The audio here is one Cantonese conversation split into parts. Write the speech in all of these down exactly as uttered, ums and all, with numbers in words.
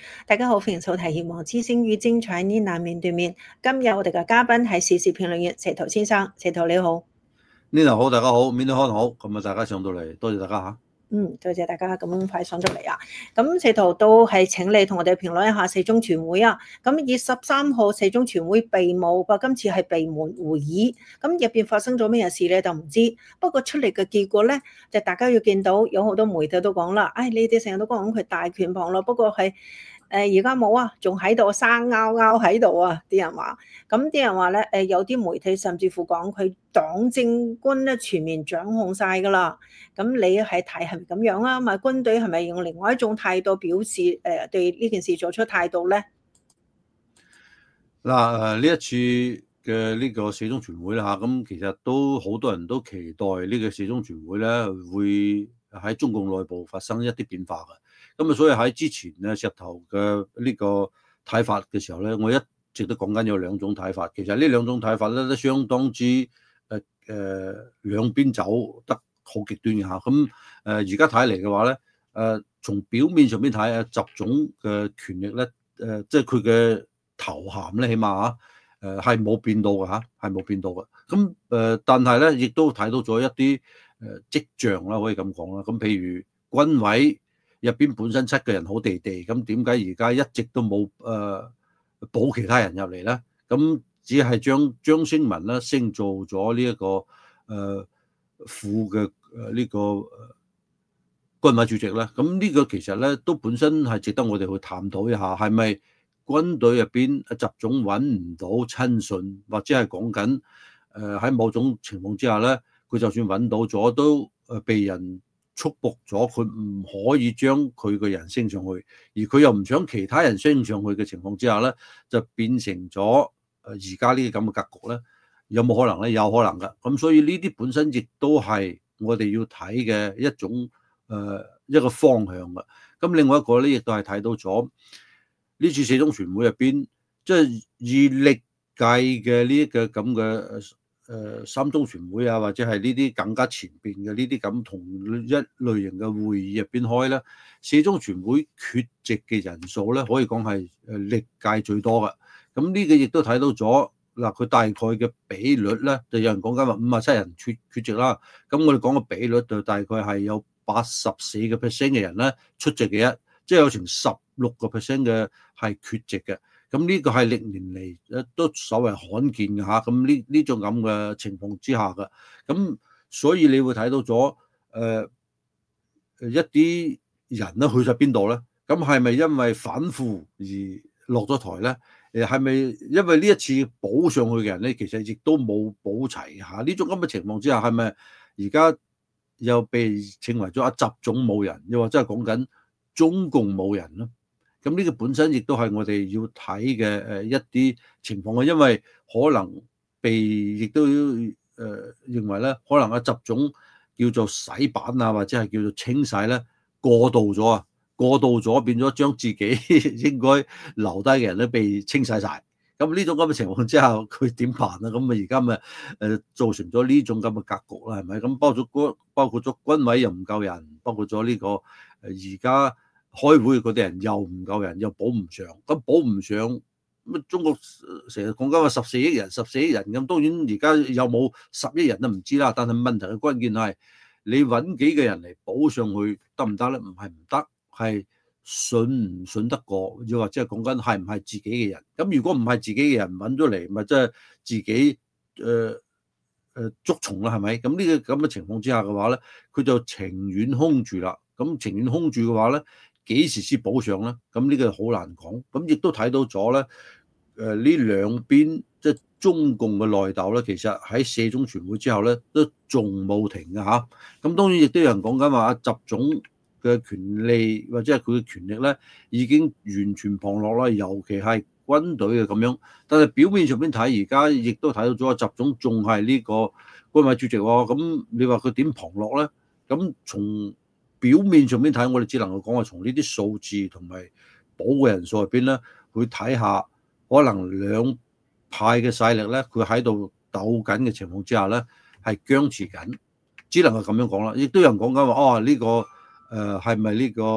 大家好，歡迎收睇《希望之聲與精彩呢難面對面》。今日我哋嘅嘉賓係時事評論員石頭先生，石頭你好。 呢度好，大家好，面都可能好，咁啊，大家上到嚟，多謝大家嚇。 嗯，多謝大家咁快上咗嚟啊！咁石頭都係請你同我哋評論一下四中全會啊。咁二十三號四中全會閉幕，不過今次係閉門會議。咁入邊發生咗咩事咧，就唔知。不過出嚟嘅結果咧，就大家要見到有好多媒體都講啦。唉、哎，你哋成日都講佢大權旁落，不過係。誒而家冇啊，仲喺度生勾勾喺度啊！啲人話，咁啲人話咧，誒有啲媒體甚至乎講佢黨政軍咧全面掌控晒㗎啦。咁你係睇係咪咁樣啊？咪軍隊係咪用另外一種態度表示誒對呢件事做出態度咧？ 嗱誒呢一次嘅呢個四中全會啦嚇，咁其實都好多人都期待呢個四中全會咧會喺中共內部發生一啲變化嘅。咁啊，所以喺之前咧，石頭嘅呢個睇法嘅時候咧，我一直都講緊有兩種睇法。其實呢兩種睇法咧都相當之誒誒、呃、兩邊走得好極端嘅嚇。咁誒而家睇嚟嘅話咧，誒、呃、從表面上邊睇啊，習總嘅權力咧，誒、呃、即係佢嘅頭銜咧，起碼嚇誒係冇變到嘅嚇，係冇變到嘅。咁誒、呃，但係咧，亦都睇到咗一啲誒跡象啦，可以咁講啦。咁譬如軍委入邊本身七個人好地地，咁點解而家一直都冇誒補其他人入嚟咧？咁只係將張升文咧升做咗呢一個誒、呃、副嘅誒呢個誒軍委主席咧。咁呢個其實咧都本身係值得我哋去探討一下，係咪軍隊入邊習總揾唔到親信，或者係講緊誒喺某種情況之下咧，佢就算揾到咗都誒被人束縛咗，佢唔可以將佢個人升上去，而佢又唔想其他人升上去嘅情況之下咧，就變成咗誒而家呢個咁嘅格局咧，有冇可能咧？有可能噶。咁所以呢啲本身亦都係我哋要睇嘅一種誒、呃、一個方向嘅。咁另外一個咧，亦都係睇到咗呢次四中全會入邊，即係以歷屆嘅呢一個咁嘅誒三中全會啊，或者係呢啲更加前邊嘅呢啲咁同一類型嘅會議入邊開咧，四中全會缺席嘅人數咧，可以講係誒歷屆最多嘅。咁呢個亦都睇到咗嗱，佢大概嘅比率咧，就有人講緊話五十七人缺缺席啦。咁我哋講嘅比率就大概係有八十四個 percent 嘅人咧出席嘅一，即係有成十六個 percent 嘅係缺席嘅。咁呢個係歷年嚟都所謂罕見嘅嚇，咁呢呢種咁嘅情況之下嘅，咁所以你會睇到咗誒、呃、一啲人咧去咗邊度咧？咁係咪因為反腐而落咗台咧？誒係咪因為呢一次補上去嘅人咧，其實亦都冇補齊嚇？呢種咁嘅情況之下，係咪而家又被稱為咗阿習總冇人，又或者係講緊中共冇人咧？咁呢個本身亦都係我哋要睇嘅誒一啲情況嘅，因為可能被亦都誒、呃、認為咧，可能阿習總叫做洗版啊，或者係叫做清洗咧，過度咗啊，過度咗變咗將自己應該留低嘅人咧被清洗晒。咁呢種咁嘅情況之下，佢點辦啊？咁啊而家咪誒造成咗呢種咁嘅格局啦，係咪？咁包括包括咗軍委又唔夠人，包括咗呢個誒而家。開會嗰啲人又唔夠人，又補唔上，咁補唔上，咁中國成日講緊話十四億人，十四億人咁，當然而家有冇十億人都唔知啦。但係問題嘅關鍵係你揾幾個人嚟補上去得唔得咧？唔係唔得，係信唔信得過，又或者係講緊係唔係自己嘅人。咁如果唔係自己嘅人揾咗嚟，咪即係自己誒誒捉蟲啦，係咪？咁呢個咁嘅情況之下嘅話咧，佢就情願空住啦。咁情願空住嘅話咧，幾時先補上咧？咁呢個好難講。咁亦都睇到咗咧，誒呢兩邊即係中共嘅內鬥咧，其實喺四中全會之後咧，都仲冇停嘅嚇。咁當然亦都有人講緊話，阿習總嘅權利或者係佢嘅權力咧，已經完全旁落啦，尤其係軍隊嘅咁樣。但係表面上邊睇，而家亦都睇到咗阿習總仲係呢個軍委主席喎。咁你話佢點旁落咧？咁從表面上邊睇，我哋只能夠講話從呢啲數字同埋保嘅人數入邊咧，去睇下可能兩派嘅勢力咧，佢喺度鬥緊嘅情況之下咧，係僵持緊，只能夠咁樣講啦。亦都有人講緊話，哦呢、這個誒係咪呢個誒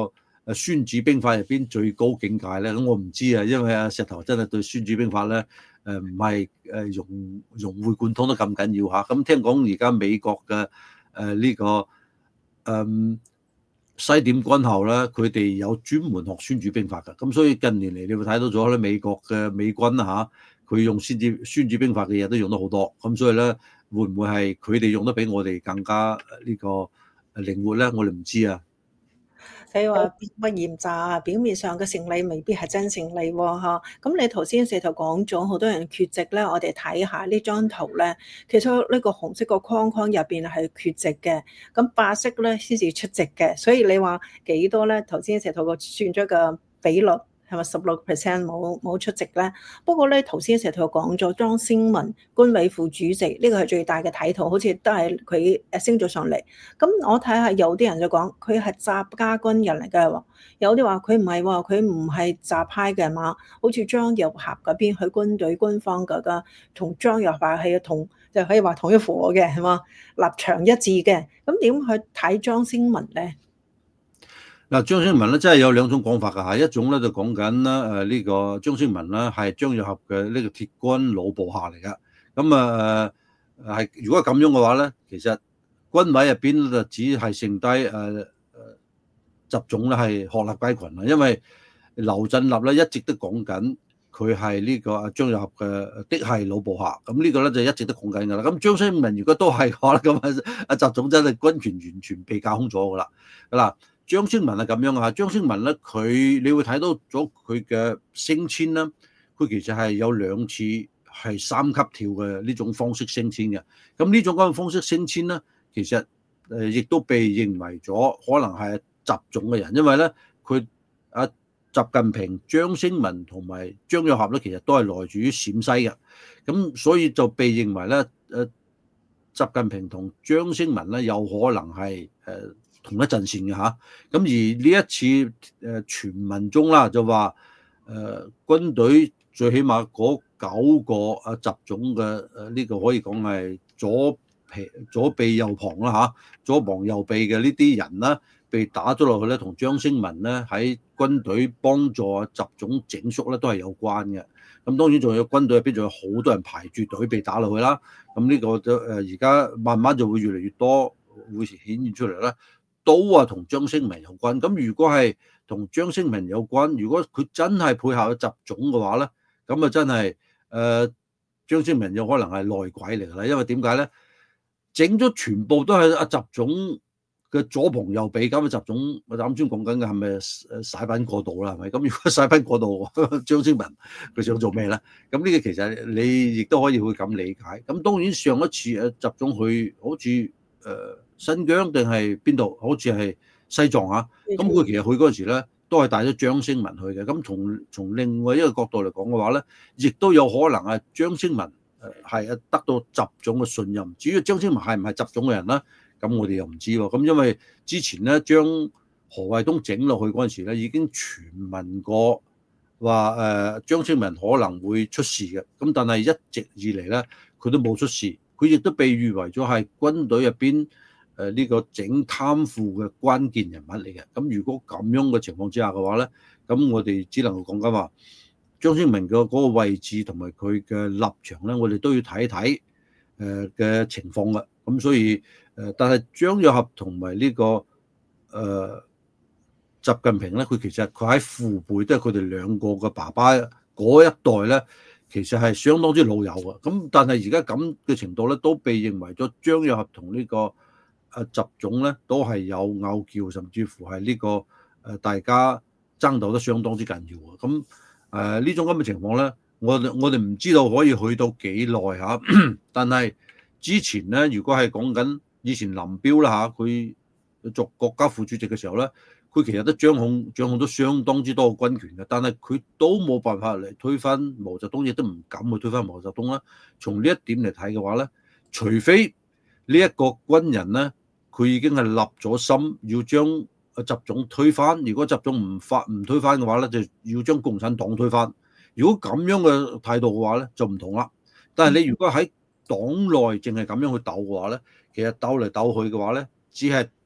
誒孫子兵法入邊最高境界咧？咁我唔知啊，因為阿石頭真係對孫子兵法咧誒唔係誒融融會貫通得咁緊要嚇。咁聽講而家美國嘅誒呢個誒、嗯、西點軍校咧，佢哋有專門學孫子兵法嘅。咁所以近年嚟你會睇到咗咧，美國嘅美軍嚇佢用孫子孫子兵法嘅嘢都用得好多。咁所以咧，會唔會係佢哋用得比我哋更加呢個靈活咧？我哋唔知啊。 你話不厭詐，表面上嘅勝利未必係真勝利喎，嚇。咁你頭先石頭講咗好多人缺席咧，我哋睇下呢張圖咧，其實呢個紅色個框框入邊係缺席嘅，咁白色咧先至出席嘅，所以你話幾多咧？頭先石頭個算咗個比率。係咪十六 percent 冇冇出席咧？不過咧，頭先成日同我講咗莊星文軍委副主席，呢個係最大嘅睇頭，好似都係佢誒升咗上嚟。咁我睇下有啲人就講佢係習家軍人嚟嘅喎，有啲話佢唔係喎，佢唔係習派嘅嘛。好似張又俠嗰邊，佢軍隊軍方嗰個同張又俠係同就可以話同一夥嘅係嘛，立場一致嘅。咁點去睇莊星文咧？ 嗱，張星文咧真係有兩種講法㗎嚇，一種咧就講緊啦誒呢個張星文咧係張又俠嘅呢個鐵軍老部下嚟㗎，咁啊誒係如果係咁樣嘅話咧，其實軍委入邊就只係剩低誒誒習總咧係鶴立雞群啦，因為劉振立咧一直都講緊佢係呢個阿張又俠嘅嫡系老部下，咁呢個咧就一直都講緊㗎啦。咁張星文如果都係嘅話咧，咁啊阿習總真係軍權完全被架空咗㗎啦，嗱。張星文係咁樣啊，張星文咧佢你會睇到咗佢嘅升遷啦，佢其實係有兩次係三級跳嘅呢種方式升遷嘅。咁呢種咁嘅方式升遷咧，其實誒亦都被認為咗可能係習總嘅人，因為咧佢阿習近平、張星文同埋張又俠咧，其實都係來自於陝西嘅，咁所以就被認為咧誒習近平同張星文咧有可能係誒同一陣線嘅嚇，咁而呢一次誒傳聞中啦，就話誒、呃、軍隊最起碼嗰九個啊習總嘅誒呢個可以講係左皮左臂右膀啦嚇，左膀右臂嘅呢啲人啦，被打咗落去咧，同張星文咧喺軍隊幫助習總整肅咧都係有關嘅。咁當然仲有軍隊入邊仲有好多人排住隊被打落去啦。咁呢個就誒而家慢慢就會越嚟越多會顯現出嚟啦。都話同張星文有關，咁如果係同張星文有關，如果佢真係配合咗習總嘅話咧，咁啊真係誒、呃、張星文有可能係內鬼嚟㗎啦，因為點解咧？整咗全部都係阿習總嘅左膀右臂，咁啊習總我啱先講緊嘅係咪誒洗版過度啦？係咪？咁如果洗版過度，張星文佢想做咩咧？咁呢個其實你亦都可以會咁理解。咁當然上一次誒習總去好似誒。呃新疆定係邊度？好似係西藏啊！咁佢其實去嗰陣時咧，都係帶咗張星文去嘅。咁從從另外一個角度嚟講嘅話咧，亦都有可能係張星文誒係得到習總嘅信任。至於張星文係唔係習總嘅人咧，咁我哋又唔知喎。咁因為之前咧將何衛東整落去嗰陣時咧，已經傳聞過話誒張星文可能會出事嘅。咁但係一直以嚟咧，佢都冇出事。佢亦都被譽為咗係軍隊入邊誒呢個整貪腐嘅關鍵人物嚟嘅。咁如果咁樣嘅情況之下嘅話咧，咁我哋只能夠講緊話張星文嘅嗰個位置同埋佢嘅立場咧，我哋都要睇一睇誒嘅情況嘅。咁所以誒，但係張又俠同埋呢個誒、呃、習近平咧，佢其實佢喺父輩都係佢哋兩個嘅爸爸嗰一代咧，其實係相當之老友嘅。咁但係而家咁嘅程度咧，都被認為咗張又俠同呢個啊，習總咧都係有拗撬，甚至乎係呢個誒大家爭鬥得相當之緊要嘅。咁誒呢種咁嘅情況咧，我我哋唔知道可以去到幾耐嚇。但係之前咧，如果係講緊以前林彪啦嚇，佢做國家副主席嘅時候咧，佢其實都掌控掌控咗相當之多嘅軍權嘅，但係佢都冇辦法嚟推翻毛澤東，亦都唔敢去推翻毛澤東啦。從呢一點嚟睇嘅話咧，除非呢一個軍人咧，佢已經係立咗心要將啊習總推翻。如果習總唔發唔推翻嘅話咧，就要將共產黨推翻。如果咁樣嘅態度嘅話咧，就唔同啦。但係你如果喺黨內淨係咁樣去鬥嘅話咧，其實鬥嚟鬥去嘅話咧，只係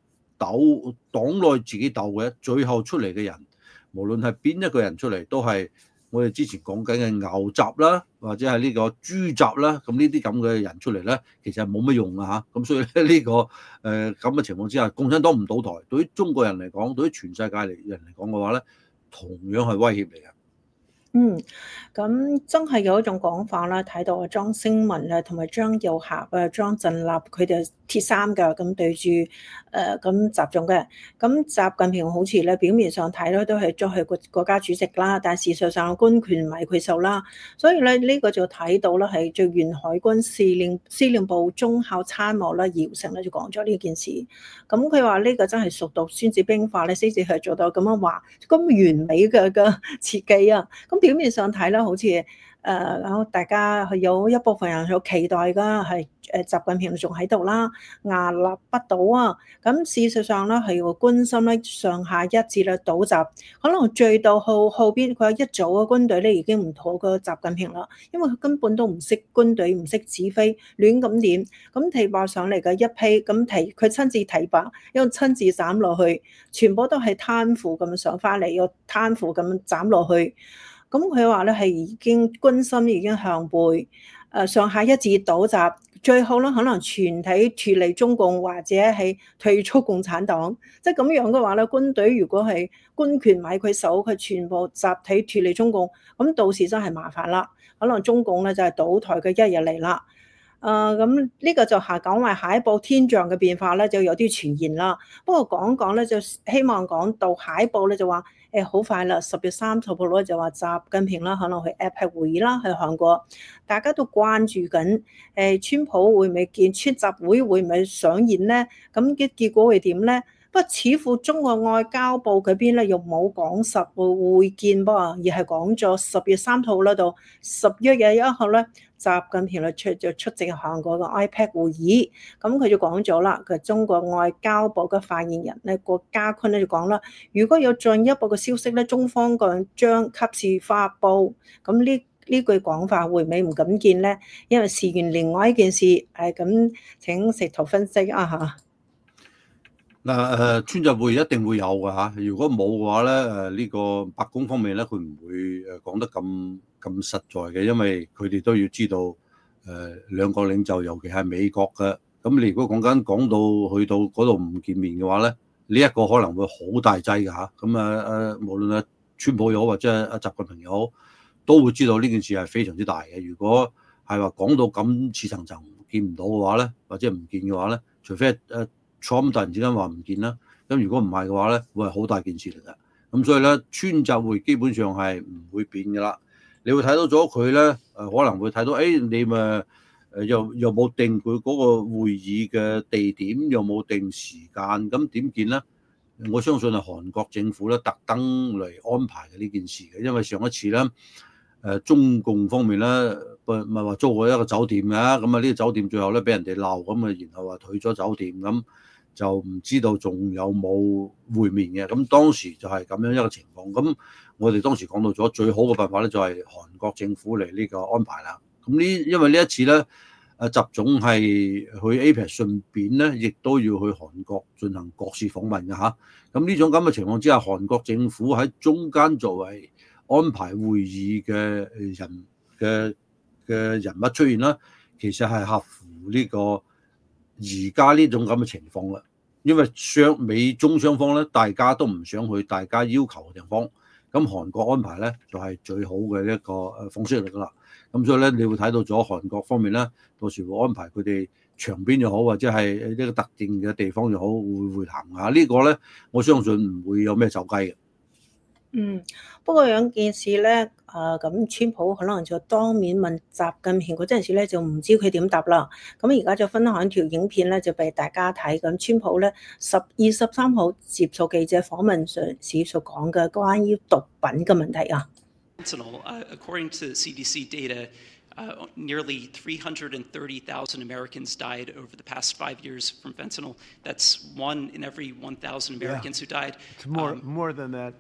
鬥黨內自己鬥嘅，最後出嚟嘅人，無論係邊一個人出嚟，都係我哋之前講緊嘅牛雜啦，或者係呢個豬雜啦，咁呢啲咁嘅人出嚟咧，其實係冇乜用啊嚇。咁所以咧呢個誒咁嘅情況之下，共產黨唔倒台，對於中國人嚟講，對於全世界嚟人嚟講嘅話咧，同樣係威脅嚟嘅。 嗯，咁真係有一種講法啦，睇到啊莊聲文啊同埋張又俠啊、莊振立佢哋鐵三㗎，咁對住誒咁習總嘅。咁習近平好似咧表面上睇咧都係將佢國國家主席啦，但事實上軍權唔係佢手啦。所以咧呢個就睇到啦，係最原海軍司令司令部中校參謀啦，姚成咧就講咗呢件事。咁佢話呢個真係熟讀孫子兵法咧，先至係做到咁樣話咁完美嘅嘅設計啊！咁表面上睇啦，好似誒、呃，大家係有一部分人有期待㗎，係誒習近平仲喺度啦，屹立不倒啊！咁事實上咧係個軍心咧上下一致啦，倒習可能追到後後邊，佢話一組嘅軍隊咧已經唔妥過習近平啦，因為佢根本都唔識軍隊，唔識指揮，亂咁點，咁提拔上嚟嘅一批，咁提佢親自提拔，又親自斬落去，全部都係貪腐咁上翻嚟，又貪腐咁斬落去。咁佢話咧係已經軍心已經向背，誒上下一致倒習，最後咧可能全體脫離中共或者係退出共產黨，即係咁樣嘅話咧，軍隊如果係軍權買佢手，佢全部集體脫離中共，咁到時真係麻煩啦，可能中共咧就係倒台嘅一日嚟啦。誒咁呢個就係講話下一步天象嘅變化咧，就有啲傳言啦。不過講講咧，就希望講到下一步咧，就話誒好快啦，十月三十號咧就話習近平啦，可能去 A P E C 會議啦，去韓國，大家都關注緊誒川普會唔會見川習會會唔會上演咧？咁嘅結果會點咧？不過似乎中國外交部嗰邊咧又冇講實會會見噃，而係講咗十月三號啦到十一月一號咧。習近平咧出就出席韓國嘅 A P E C 會議，咁佢就講咗啦，佢中國外交部嘅發言人咧郭家坤咧就講啦，如果有進一步嘅消息咧，中方嘅將及時發布。咁呢呢句講法會唔會唔敢見咧？因為事緣另外一件事，係咁請石頭分析啊嚇。 嗱誒，川習會一定會有嘅嚇，如果冇嘅話咧，誒呢個白宮方面咧，佢唔會誒講得咁咁實在嘅，因為佢哋都要知道誒兩個領袖，尤其係美國嘅，咁你如果講緊講到去到嗰度唔見面嘅話咧，呢一個可能會好大劑嘅嚇，咁啊誒無論係川普又好或者係阿習近平又好，都會知道呢件事係非常之大嘅。如果係話講到咁似層層見唔到嘅話咧，或者唔見嘅話咧，除非誒Trump突然之間話唔見啦，咁如果唔係嘅話咧，會係好大件事嚟嘅。咁所以咧，川習會基本上係唔會變嘅啦。你會睇到咗佢咧，誒可能會睇到，誒、哎、你咪誒又又冇定佢嗰個會議嘅地點，又冇定時間，咁點見咧？我相信係韓國政府咧特登嚟安排嘅呢件事嘅，因為上一次咧，誒中共方面咧，唔唔係話租過一個酒店嘅，咁啊呢個酒店最後咧俾人哋鬧，咁啊然後話退咗酒店咁。就唔知道仲有冇會面嘅，咁當時就係咁樣一個情況。咁我哋當時講到咗最好嘅辦法咧，就係韓國政府嚟呢個安排啦。咁呢，因為呢一次咧，誒習總係去 A P E C 順便咧，亦都要去韓國進行國事訪問嘅嚇。咁呢種咁嘅情況之下，韓國政府喺中間作為安排會議嘅人嘅嘅人物出現啦，其實係合乎呢個而家呢種咁嘅情況啦，因為雙美中雙方咧，大家都唔想去大家要求嘅地方，咁韓國安排咧就係最好嘅一個誒方式嚟㗎啦。咁所以咧，你會睇到咗韓國方面咧，到時會安排佢哋場邊又好，或者係一個特定嘅地方又好，會會談下。呢個咧，我相信唔會有咩走雞嘅。 嗯，不過有件事咧，啊咁川普可能就當面問習近平嗰陣時咧，就唔知佢點答啦。咁而家就分享條影片咧，就俾大家睇。咁川普咧十二十三號接受記者訪問時所講嘅關於毒品嘅問題啊。 According to C D C data, uh, nearly three hundred thirty thousand Americans died over the past five years from fentanyl. That's one in every one thousand Americans yeah. who died. It's more, um, more than that, but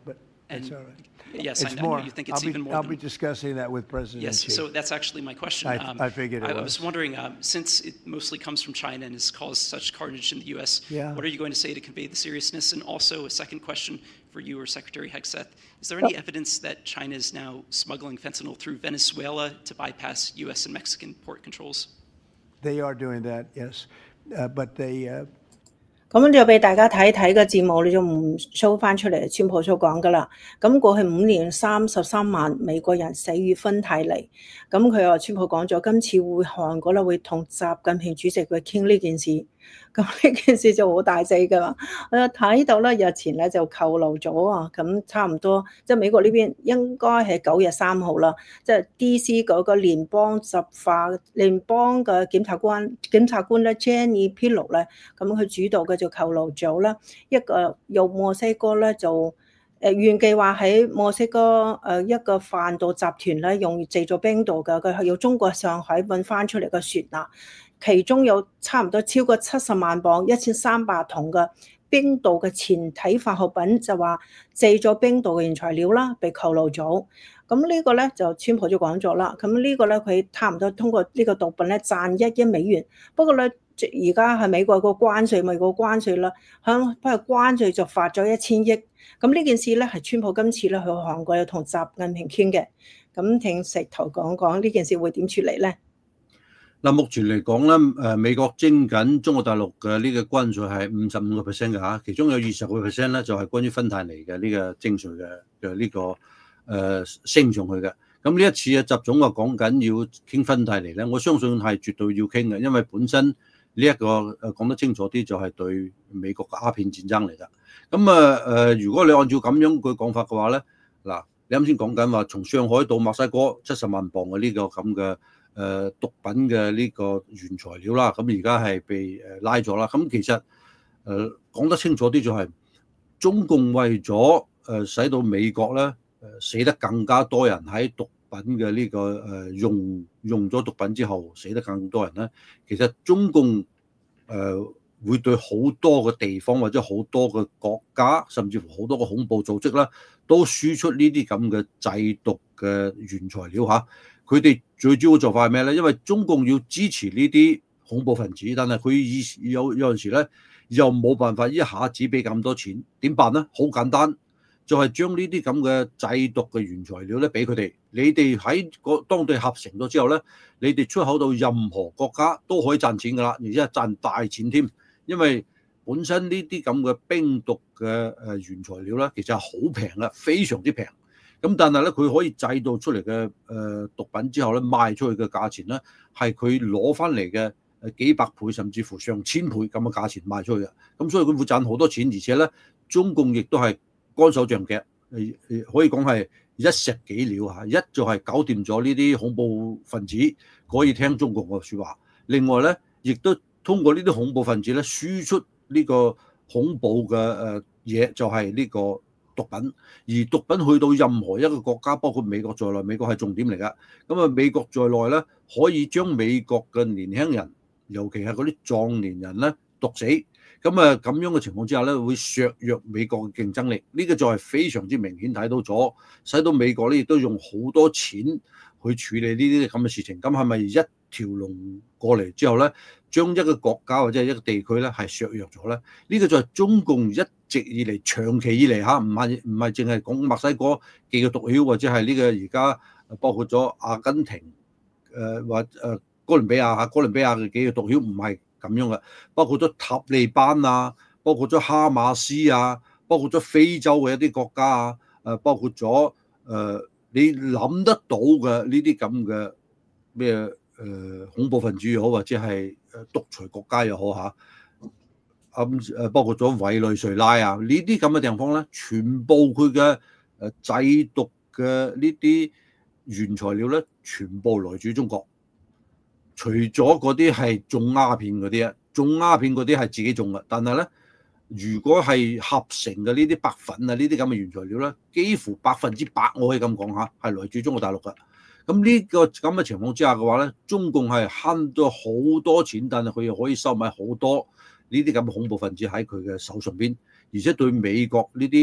And That's all right. yes, I It's know, I know more. you think I'll it's be, even more I'll than, be discussing that with President yes, Xi. so that's actually my question. I- Um, I figured it I, I was. was wondering, um, since it mostly comes from China and has caused such carnage in the U S, Yeah. what are you going to say to convey the seriousness? And also a second question for you or Secretary Hegseth, is there any evidence that China is now smuggling fentanyl through Venezuela to bypass U S and Mexican port controls? They are doing that, yes. Uh, but they, uh, 咁就俾大家睇睇個字幕，你就唔 show 翻出嚟，川普所講噶啦。咁過去五年三十三萬美國人死於芬太尼，咁佢話川普講咗，今次會韓國咧會同習近平主席去傾呢件事。咁呢件事就好大劑㗎嘛，我有睇到咧日前咧就扣留咗啊，咁差唔多即係美國呢邊應該係九月三號啦，即係 D C 嗰個聯邦執法聯邦嘅檢察官檢察官咧 Jenny Pillow 咧，咁佢主導嘅就扣留咗啦，一個由墨西哥咧就。誒原計劃喺墨西哥誒一個販毒集團咧，用製造冰毒嘅，佢係由中國上海運翻出嚟嘅船啊，其中有差唔多超過七十萬磅、一千三百桶嘅冰毒嘅前體化學品，就話製咗冰毒嘅原材料啦，被扣留咗。咁呢個咧就川普就講咗啦，咁呢個咧佢差唔多通過呢個毒品咧賺一億美元，不過咧。而家係美國個關稅，美國關稅啦，響不過關稅就發咗一千億。咁呢件事咧係川普今次咧去韓國又同習近平傾嘅。咁聽石頭講講呢件事會點處理咧？ 嗱，目前嚟講咧，誒美國徵緊中國大陸嘅呢個關稅係五十五個 percent 嘅嚇，其中有二十個 percent 咧就係關於芬太尼嘅呢個徵稅嘅嘅呢個誒、呃、升上去嘅。咁呢一次啊，習總話講緊要傾芬太尼咧，我相信係絕對要傾嘅，因為本身。呢、這、一個誒講得清楚啲，就係對美國嘅鴉片戰爭嚟㗎。咁啊誒，如果你按照咁樣佢講法嘅話咧，嗱，你啱先講緊話從上海到墨西哥七十萬磅嘅呢個咁嘅誒毒品嘅呢個原材料啦，咁而家係被誒拉咗啦。咁其實誒講得清楚啲就係、是、中共為咗誒使到美國咧誒死得更加多人喺毒品嘅呢個誒用用咗毒品之後死得更多人咧，其實中共誒會對好多個地方或者好多個國家，甚至乎好多個恐怖組織啦，都輸出呢啲咁嘅製毒嘅原材料嚇。佢哋最主要做法係咩咧？因為中共要支持呢啲恐怖分子，但係佢以有有陣時咧又冇辦法一下子俾咁多錢，點辦咧？好簡單。就係將呢啲咁嘅製毒嘅原材料咧，俾佢哋。你哋喺個當地合成咗之後咧，你哋出口到任何國家都可以賺錢㗎啦，而且係賺大錢添。因為本身呢啲咁嘅冰毒嘅誒原材料咧，其實係好平啦，非常之平。咁但係咧，佢可以製造出嚟嘅誒毒品之後咧，賣出去嘅價錢咧，係佢攞翻嚟嘅誒幾百倍甚至乎上千倍咁嘅價錢賣出去嘅。咁所以佢會賺好多錢，而且咧，中共亦都係乾手象腳，誒可以講係一石幾鳥嚇。一就係搞掂咗呢啲恐怖分子可以聽中共嘅説話，另外咧，亦都通過呢啲恐怖分子咧輸出呢個恐怖嘅誒嘢，就係呢個毒品。而毒品去到任何一個國家，包括美國在內，美國係重點嚟㗎。咁啊，美國在內咧，可以將美國嘅年輕人，尤其係嗰啲壯年人咧毒死。咁啊，咁樣嘅情況之下咧，會削弱美國嘅競爭力。呢個就係非常之明顯睇到咗，使到美國咧亦都用好多錢去處理呢啲咁嘅事情。咁係咪一條龍過嚟之後咧，將一個國家或者一個地區咧係削弱咗咧？呢個就係中共一直以嚟、長期以嚟嚇，唔係唔係淨係講墨西哥寄嘅毒梟，或者係呢個而家包括咗阿根廷誒或誒哥倫比亞嚇，哥倫比亞嘅幾個毒梟唔係咁樣嘅，包括咗塔利班啊，包括咗哈馬斯啊，包括咗非洲嘅一啲國家啊，誒包括咗誒、呃、你諗得到嘅呢啲咁嘅咩誒恐怖分子又好，或者係誒獨裁國家又好嚇，咁誒包括咗委內瑞拉啊呢啲咁嘅地方咧，全部佢嘅誒製毒嘅呢啲原材料咧，全部來自中國。除咗嗰啲係種鴉片嗰啲啊，種鴉片嗰啲係自己種嘅，但係咧，如果係合成嘅呢啲白粉啊，呢啲咁嘅原材料咧，幾乎百分之百我可以咁講嚇，係來自中國大陸嘅。咁呢個咁嘅情況之下嘅話咧，中共係慳咗好多錢，但係佢又可以收買好多呢啲咁嘅恐怖分子喺佢嘅手上邊，而且對美國呢啲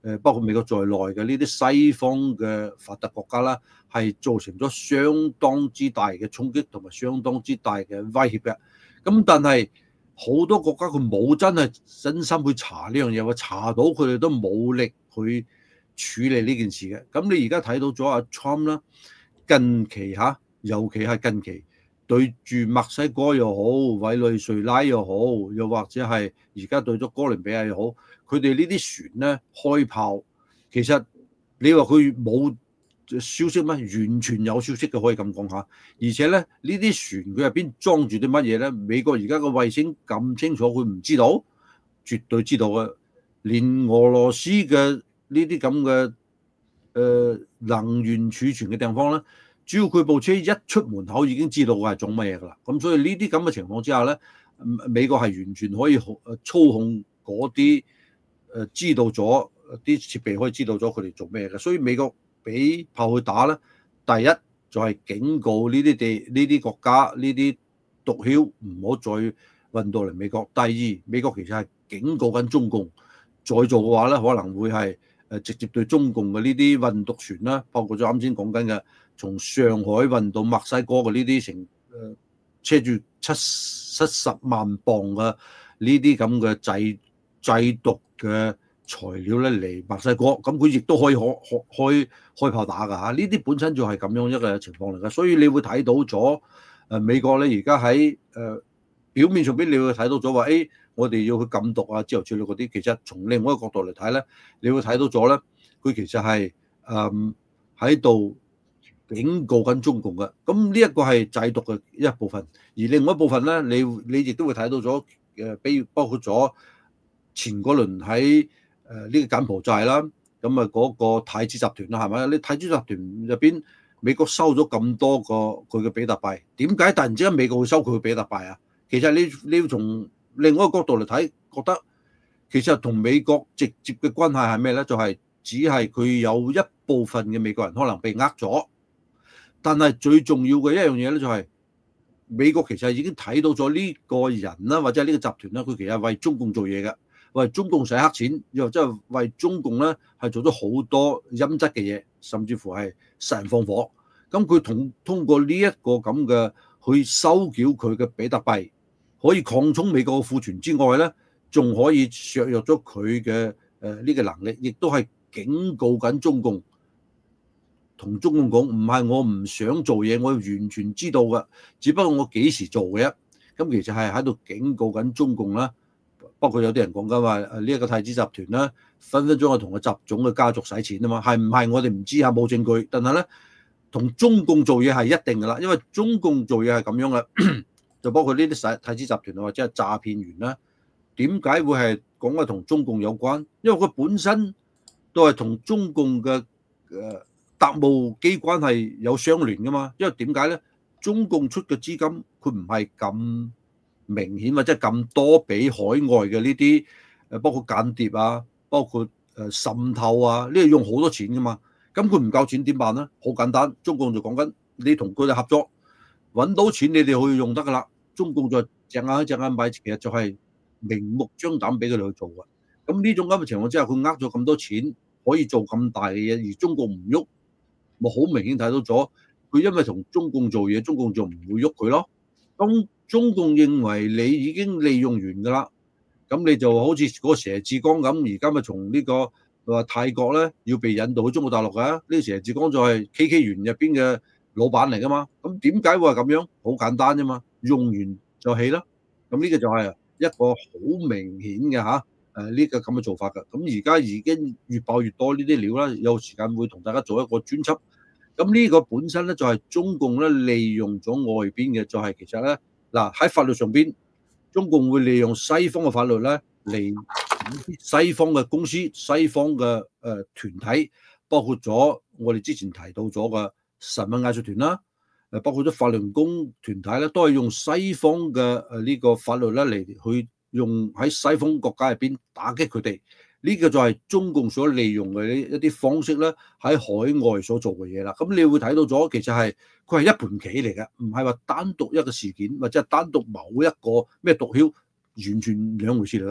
誒包括美國在內嘅呢啲西方嘅發達國家啦，係造成咗相當之大嘅衝擊同埋相當之大嘅威脅嘅。咁但係好多國家佢冇真係真心去查呢樣嘢，話查到佢哋都冇力去處理呢件事嘅。咁你而家睇到咗阿 Trump 啦，近期嚇，尤其係近期對住墨西哥又好，委內瑞拉又好，又或者係而家對咗哥倫比亞又好，佢哋呢啲船咧開炮，其實你話佢冇消息咩？完全有消息嘅，可以咁講下。而且咧，呢啲船佢入邊裝住啲乜嘢咧？美國而家個衛星咁清楚，佢唔知道，絕對知道嘅。連俄羅斯嘅呢啲咁嘅誒能源儲存嘅地方咧，只要佢部車一出門口已經知道佢係做乜嘢㗎啦。咁所以呢啲咁嘅情況之下咧，美國係完全可以操控嗰啲誒知道咗啲設備，可以知道咗佢哋做咩嘅。所以美國俾炮去打咧，第一就係警告呢啲地呢啲國家呢啲毒梟唔好再運到嚟美國。第二，美國其實係警告緊中共，再做嘅話咧，可能會係誒直接對中共嘅呢啲運毒船啦，包括咗啱先講緊嘅從上海運到墨西哥嘅呢啲成誒車住七七十萬磅嘅呢啲咁嘅製製毒嘅材料咧嚟墨西哥，咁佢亦都可以開開開開炮打㗎嚇。呢啲本身就係咁樣一個情況嚟㗎，所以你會睇到咗誒美國咧而家喺誒表面上邊你會睇到咗話誒，我哋要去禁毒啊之後之類嗰啲，其實從另外一個角度嚟睇咧，你會睇到咗咧，佢其實係誒喺度警告緊中共嘅。咁呢一個係製毒嘅一部分，而另外一部分咧，你你亦都會睇到咗誒，比如包括咗前嗰輪喺誒呢個柬埔寨啦，咁啊嗰個太子集團啦，係咪？你太子集團入邊，美國收咗咁多個佢嘅比特幣，點解突然之間美國會收佢嘅比特幣啊？其實你你要從另外一個角度嚟睇，覺得其實同美國直接嘅關係係咩咧？就係、是、只係佢有一部分嘅美國人可能被呃咗，但係最重要嘅一樣嘢咧就係、是、美國其實已經睇到咗呢個人啦，或者係呢個集團啦，佢其實係為中共做嘢嘅。為中共洗黑錢，又即係為中共咧係做咗好多陰質嘅嘢，甚至乎係殺人放火。咁佢同通過呢一個咁嘅去收繳佢嘅比特幣，可以擴充美國嘅庫存之外咧，仲可以削弱咗佢嘅誒呢個能力，亦都係警告緊中共，同中共講唔係我唔想做嘢，我完全知道嘅，只不過我幾時做嘅啫。咁其實係喺度警告緊中共啦。包括有啲人講緊話，呢一個太子集團啦，分分鐘係同個習總嘅家族洗錢啊嘛，係唔係我哋唔知啊，冇證據。但係咧，同中共做嘢係一定噶啦，因為中共做嘢係咁樣嘅，就包括呢啲太子集團或者係詐騙員啦。點解會係講話同中共有關？因為佢本身都係同中共嘅誒特務機關係有相聯噶嘛。因為點解咧？中共出嘅資金佢唔係咁明顯或者咁多俾海外嘅呢啲誒，包括間諜啊，包括誒滲透啊，呢啲用好多錢噶嘛。咁佢唔夠錢點辦咧？好簡單，中共就講緊你同佢哋合作，揾到錢你哋可以用得噶啦。中共就隻眼一隻眼買，其實就係明目張膽俾佢哋去做嘅。咁呢種咁嘅情況之下，佢呃咗咁多錢，可以做咁大嘅嘢，而中共唔喐，咪好明顯睇到咗。佢因為同中共做嘢，中共就唔會喐佢咯。當中共認為你已經利用完㗎啦，咁你就好似嗰個佘志剛咁，而家咪從呢個話泰國咧要被引渡去中國大陸㗎。呢個佘志剛就係 K K 園入邊嘅老闆嚟㗎嘛。咁點解會係咁樣？好簡單啫嘛，用完就棄啦。咁呢個就係一個好明顯嘅嚇誒呢個咁嘅做法㗎。咁而家已經越爆越多呢啲料啦，有時間會同大家做一個專輯。咁呢個本身咧就係中共咧利用咗外邊嘅，就係其實咧嗱喺法律上邊，中共會利用西方嘅法律咧嚟西方嘅公司、西方嘅誒團體，包括咗我哋之前提到咗嘅神韻藝術團啦，誒包括咗法輪功團體咧，都係用西方嘅誒呢個法律咧嚟去用喺西方國家入邊打擊佢哋。呢個就係中共所利用嘅一啲方式咧，喺海外所做嘅嘢啦。咁你會睇到咗，其實係佢係一盤棋嚟嘅，唔係話單獨一個事件，或者係單獨某一個咩毒梟，完全兩回事嚟嘅。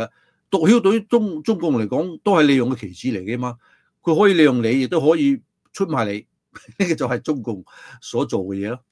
毒梟對於中中共嚟講都係利用嘅棋子嚟嘅嘛，佢可以利用你，亦都可以出賣你，呢個就係中共所做嘅嘢咯。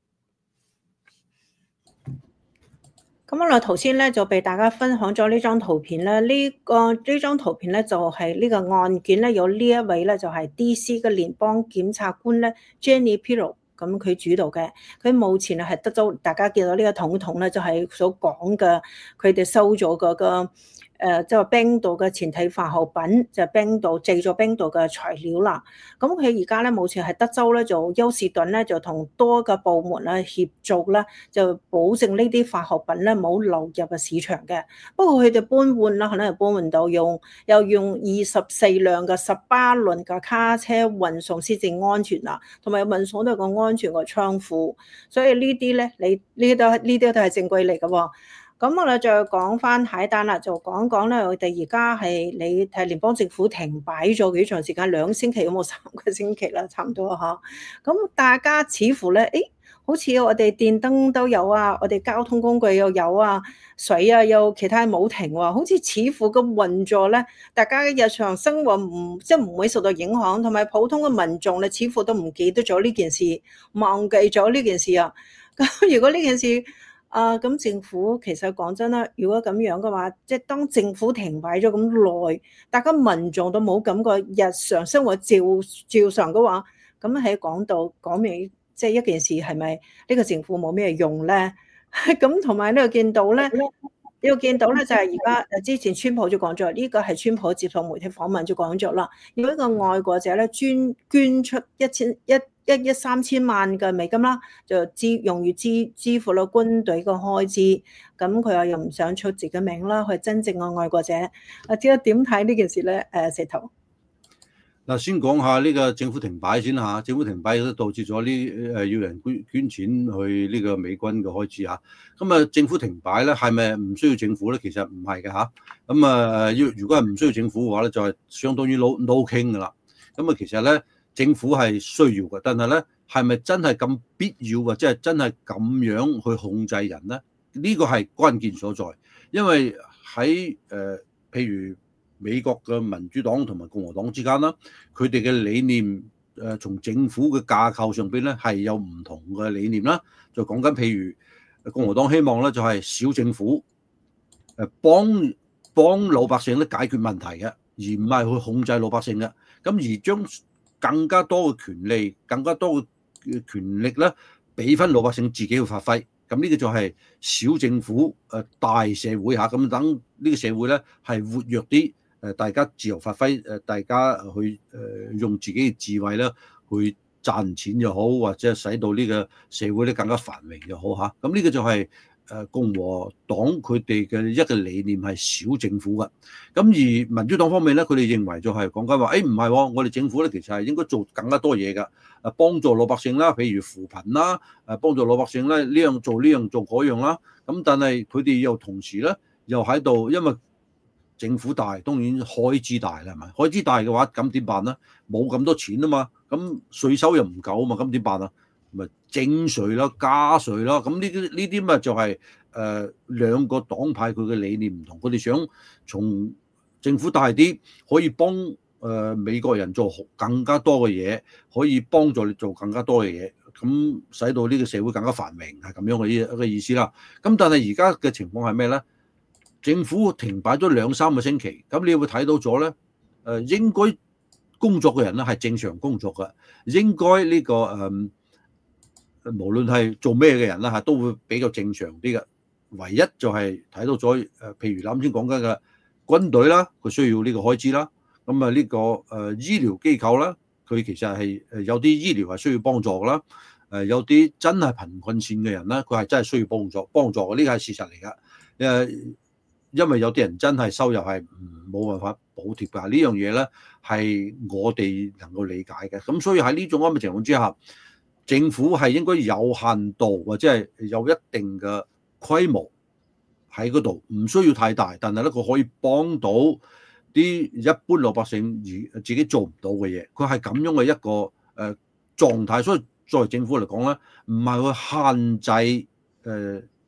咁我哋頭先咧就被大家分享咗呢張圖片咧，呢、這個呢張圖片咧就係、是、呢個案件咧有呢一位咧就係、是、D C 嘅聯邦檢察官咧 Jenny Pirro， 咁佢主導嘅，佢目前啊係德州，大家見到呢個統統咧就係所講嘅，佢哋收咗嗰個。誒即係冰島嘅前體化學品，就係、冰島製咗冰島嘅材料啦。咁佢而家咧，目前係德州咧，就休士頓咧，就同多個部門咧協助咧，就保證呢啲化學品咧冇流入嘅市場嘅。不過佢哋搬換啦，可能係搬換到用又用二十四輛嘅十八輪嘅卡車運送先至安全啦，同埋運送到個安全嘅倉庫。所以呢啲咧，你呢啲都呢啲都係證據嚟嘅喎。咁我哋再講翻下一單啦，就講講咧，我哋而家係你睇聯邦政府停擺咗幾長時間，兩星期有冇三個星期啦，差唔多嚇。咁大家似乎咧，誒，好似我哋電燈都有啊，我哋交通工具又有啊，水啊有其他冇停喎，好似似乎個運作咧，大家嘅日常生活唔即係唔會受到影響，同埋普通嘅民眾咧，似乎都唔記得咗呢件事，忘記咗呢件事啊。咁如果呢件事，啊，咁政府其實講真啦，如果咁樣嘅話，即係當政府停擺咗咁耐，大家民眾都冇感覺日常生活照照常嘅話，咁喺講到講明，即係一件事係咪呢個政府冇咩用咧？咁同埋呢個見到咧，呢個見到咧就係而家誒之前川普就講咗，呢個係川普接受媒體訪問就講咗啦，如果一個愛國者咧捐捐出一千一。一億三千萬嘅美金啦，就支用於支支付咗軍隊嘅開支，咁佢又又唔想出自己嘅名啦，佢係真正嘅愛國者。啊，知道點睇呢件事咧？誒，石頭。 嗱，先講下呢個政府停擺先嚇，政府停擺都導致咗呢誒要人捐捐錢去呢個美軍嘅開支嚇。咁啊，政府停擺咧係咪唔需要政府咧？其實唔係嘅嚇。咁啊，要如果係唔需要政府嘅話咧，就係相當於 no no 傾噶啦。咁啊，其實咧。政府係需要嘅，但係咧係咪真係咁必要或者係真係咁樣去控制人咧？呢個係關鍵所在，因為喺誒、呃、譬如美國嘅民主黨同埋共和黨之間啦，佢哋嘅理念誒、呃、從政府嘅架構上邊咧係有唔同嘅理念啦。就講緊譬如共和黨希望咧就係小政府誒幫幫老百姓咧解決問題嘅，而唔係去控制老百姓嘅。咁而將更加多嘅權利，更加多嘅權力咧，俾翻老百姓自己去發揮。咁呢個就係小政府誒大社會嚇。咁等呢個社會咧係活躍啲，誒大家自由發揮，誒大家去誒用自己嘅智慧咧去賺錢又好，或者使到呢個社會咧更加繁榮又好嚇。咁呢個就係誒共和黨佢哋嘅一個理念係小政府嘅。咁而民主黨方面咧，佢哋認為就係講緊話，誒唔係喎，我哋政府咧其實係應該做更加多嘢㗎，誒幫助老百姓啦，譬如扶貧啦，誒幫助老百姓咧呢樣做呢樣做嗰樣啦。咁但係佢哋又同時咧又喺度，因為政府大，當然開支大啦，係咪？開支大嘅話，咁點辦咧？冇咁多錢啊嘛，咁稅收又唔夠啊嘛，咁點辦啊？咪徵稅啦，加稅啦，咁呢啲呢啲咪就係、是、誒、呃、兩個黨派佢嘅理念唔同，佢哋想從政府大啲，可以幫誒、呃、美國人做更加多嘅嘢，可以幫助你做更加多嘅嘢，咁使到呢個社會更加繁榮，係咁樣嘅一個意思啦。咁但係而家嘅情況係咩咧？政府停擺咗兩三個星期，咁你會睇到咗咧？誒、呃、應該工作嘅人咧係正常工作嘅，應該呢、這個誒。呃無論係做咩嘅人啦嚇，都會比較正常啲嘅。唯一就係睇到咗誒，譬如啱先講緊嘅軍隊啦，佢需要呢個開支啦。咁啊呢個誒醫療機構啦，佢其實係誒有啲醫療係需要幫助㗎啦。誒有啲真係貧困線嘅人咧，佢係真係需要幫助幫助嘅，呢個係事實嚟㗎。誒，因為有啲人真係收入係冇辦法補貼㗎，呢樣嘢咧係我哋能夠理解嘅。咁所以喺呢種咁嘅情況之下，政府係應該有限度或者係有一定嘅規模喺嗰度，唔需要太大，但係咧佢可以幫到啲一般老百姓而自己做唔到嘅嘢，佢係咁樣嘅一個誒狀態。所以作為政府嚟講咧，唔係去限制誒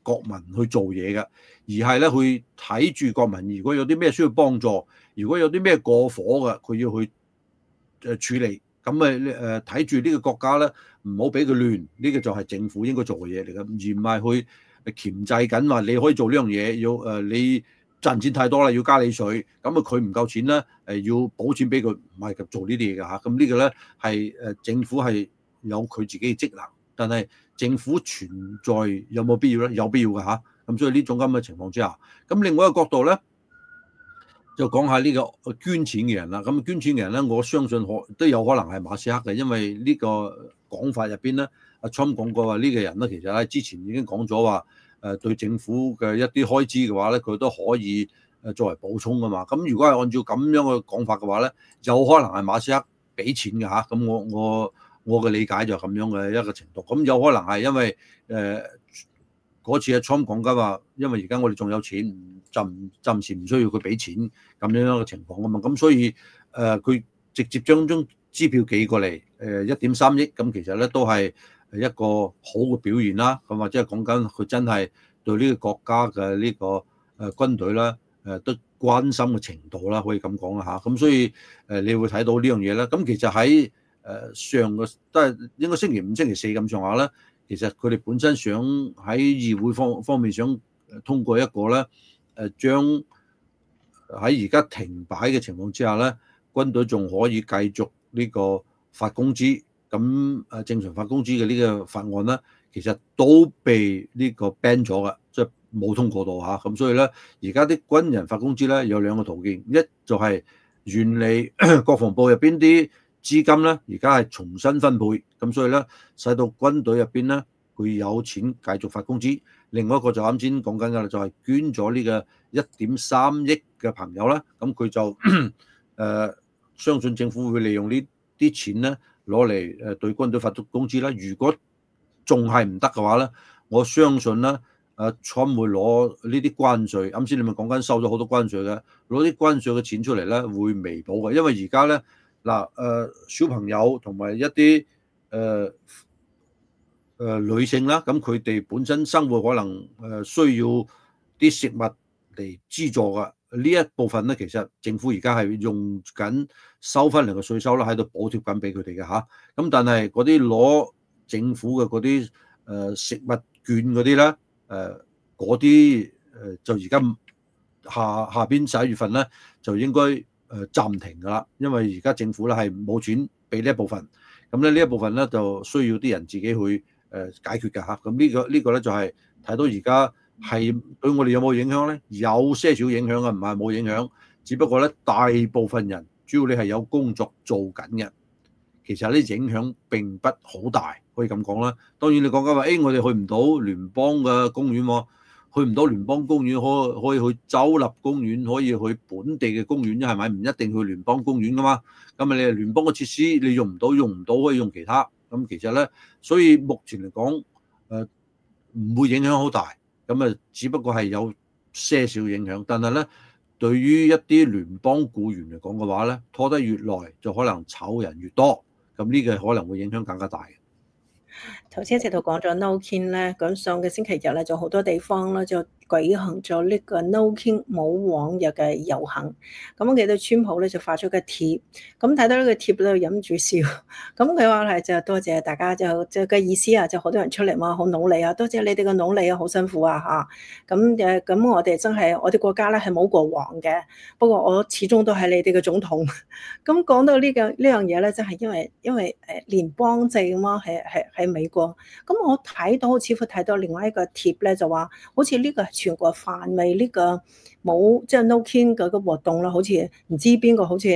國民去做嘢嘅，而係咧去睇住國民，如果有啲咩需要幫助，如果有啲咩過火嘅，佢要去誒處理。咁誒誒睇住呢個國家咧，唔好俾佢亂，呢、這個就係政府應該做嘅嘢嚟嘅，而唔係去鉗制緊話你可以做呢樣嘢，要誒、呃、你賺錢太多啦，要加你稅，咁啊佢唔夠錢咧，誒要補錢俾佢，唔係做呢啲嘢㗎嚇。咁呢個咧係誒政府係有佢自己嘅職能，但係政府存在有冇必要咧？有必要㗎嚇。咁所以呢種咁嘅情況之下，咁另外一個角度咧，就講下呢個捐錢嘅人啦。咁捐錢嘅人咧，我相信可都有可能係馬斯克嘅，因為呢個講法入邊咧，阿 Trump 講過話呢個人咧，其實喺之前已經講咗話，誒對政府嘅一啲開支嘅話咧，佢都可以誒作為補充㗎嘛。咁如果係按照咁樣嘅講法嘅話咧，有可能係馬斯克俾錢嘅嚇。咁我我我嘅理解就係咁樣嘅一個程度。咁有可能係因為誒嗰、呃、次阿 Trump 講緊話，因為而家我哋仲有錢，暫暫時唔需要佢俾錢咁樣嘅情況啊嘛。咁所以誒佢、呃、直接將張支票寄過嚟，誒一點三億，咁其實咧都係一個好嘅表現啦。咁或者係講緊佢真係對呢個國家嘅呢個誒軍隊啦，誒都關心嘅程度啦，可以咁講啦嚇。咁所以誒你會睇到呢樣嘢啦。咁其實喺誒上個都係應該星期五、星期四咁上下啦。其實佢哋本身想喺議會方方面想通過一個咧，誒將喺而家停擺嘅情況之下咧，軍隊仲可以繼續呢個發工資，咁誒正常發工資嘅呢個法案咧，其實都被呢個 ban 咗嘅，即係冇通過到嚇。咁所以咧，而家啲軍人發工資咧有兩個途徑，一就係原嚟國防部入邊啲資金咧，而家係重新分配，咁所以咧使到軍隊入邊咧佢有錢繼續發工資。另外一個就啱先講緊嘅啦，就係捐咗呢個一點三億嘅朋友啦，咁佢就誒、呃、相信政府會利用呢啲錢咧攞嚟誒對軍隊發足工資啦。如果仲係唔得嘅話咧，我相信咧誒 Trump 會攞呢啲關稅，啱先你咪講緊收咗好多關稅嘅，攞啲關稅嘅錢出嚟咧會彌補嘅，因為而家咧嗱誒小朋友同埋一啲誒。呃誒、呃、女性啦，咁佢哋本身生活可能誒需要啲食物嚟資助嘅，呢一部分咧其實政府而家係用緊收翻嚟嘅稅收啦，喺度補貼緊俾佢哋嘅嚇。咁但係嗰啲攞政府嘅嗰啲誒食物券嗰啲咧，誒嗰啲誒就而家下下邊十一月份咧就應該誒暫停㗎啦，因為而家政府咧係冇錢俾呢一部分，咁咧呢一部分咧就需要啲人自己去誒解決㗎嚇。咁呢個呢個咧就係睇到而家係對我哋有冇影響咧？有些少影響啊，唔係冇影響。只不過咧，大部分人主要你係有工作做緊嘅，其實咧影響並不好大，可以咁講啦。當然你講緊話，誒我哋去唔到聯邦嘅公園喎，去唔到聯邦公園，可可以去州立公園，可以去本地嘅公園，係咪？唔一定去聯邦公園噶嘛。咁啊，你聯邦嘅設施你用唔到，用唔到可以用其他。咁其實咧，所以目前嚟講，誒唔會影響好大。咁啊，只不過係有些少影響。但係咧，對於一啲聯邦僱員嚟講嘅話咧，拖得越耐就可能炒人越多。咁呢個可能會影響更加大。 頭先直頭講咗 No King 咧，咁上個星期日咧就好多地方咧就舉行咗呢個 No King 冇往日嘅遊行。咁我記得川普咧就發咗個貼，咁睇到呢個貼咧就忍住笑。咁佢話係就多謝大家，就就嘅意思啊，就好多人出嚟嘛，好努力啊，多謝你哋嘅努力啊，好辛苦啊嚇。咁誒咁我哋真係我哋國家咧係冇國王嘅，不過我始終都係你哋嘅總統。咁講到呢個呢樣嘢咧，真係因為因為誒聯邦制啊嘛，係係喺美國。咁我睇到似乎睇到另外一個貼咧，就話好似呢個係全國範圍呢個冇即係 No King 嗰個活動啦，好似唔知邊個好似誒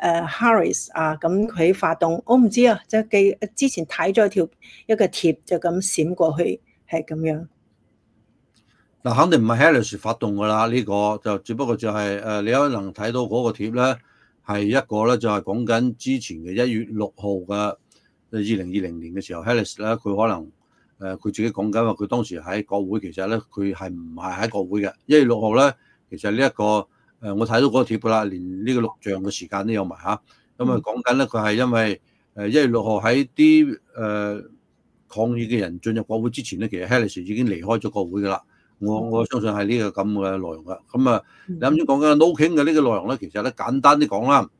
Harris 啊，咁佢發動，我唔知啊，即係記之前睇咗條一個貼就咁閃過去，係咁樣。 嗱，肯定唔係 Harris 發動㗎啦，呢個就只不過就係誒你可能睇到嗰個貼咧，係一個咧就係講緊之前嘅一月六號嘅。二零二零年嘅時候 Harris 咧，佢可能誒佢自己講緊話，佢當時喺國會，其實咧佢係唔係喺國會嘅。一月六號咧，其實呢、這、一個誒我睇到嗰個貼啦，連呢個錄像嘅時間都有埋嚇。咁啊講緊咧，佢係因為誒一月六號喺啲誒抗議嘅人進入國會之前咧，其實 Harris 已經離開咗國會㗎啦。 我我相信係呢個咁嘅內容噶。咁啊，你啱先講緊 No King 嘅呢個內容咧，其實咧簡單啲講啦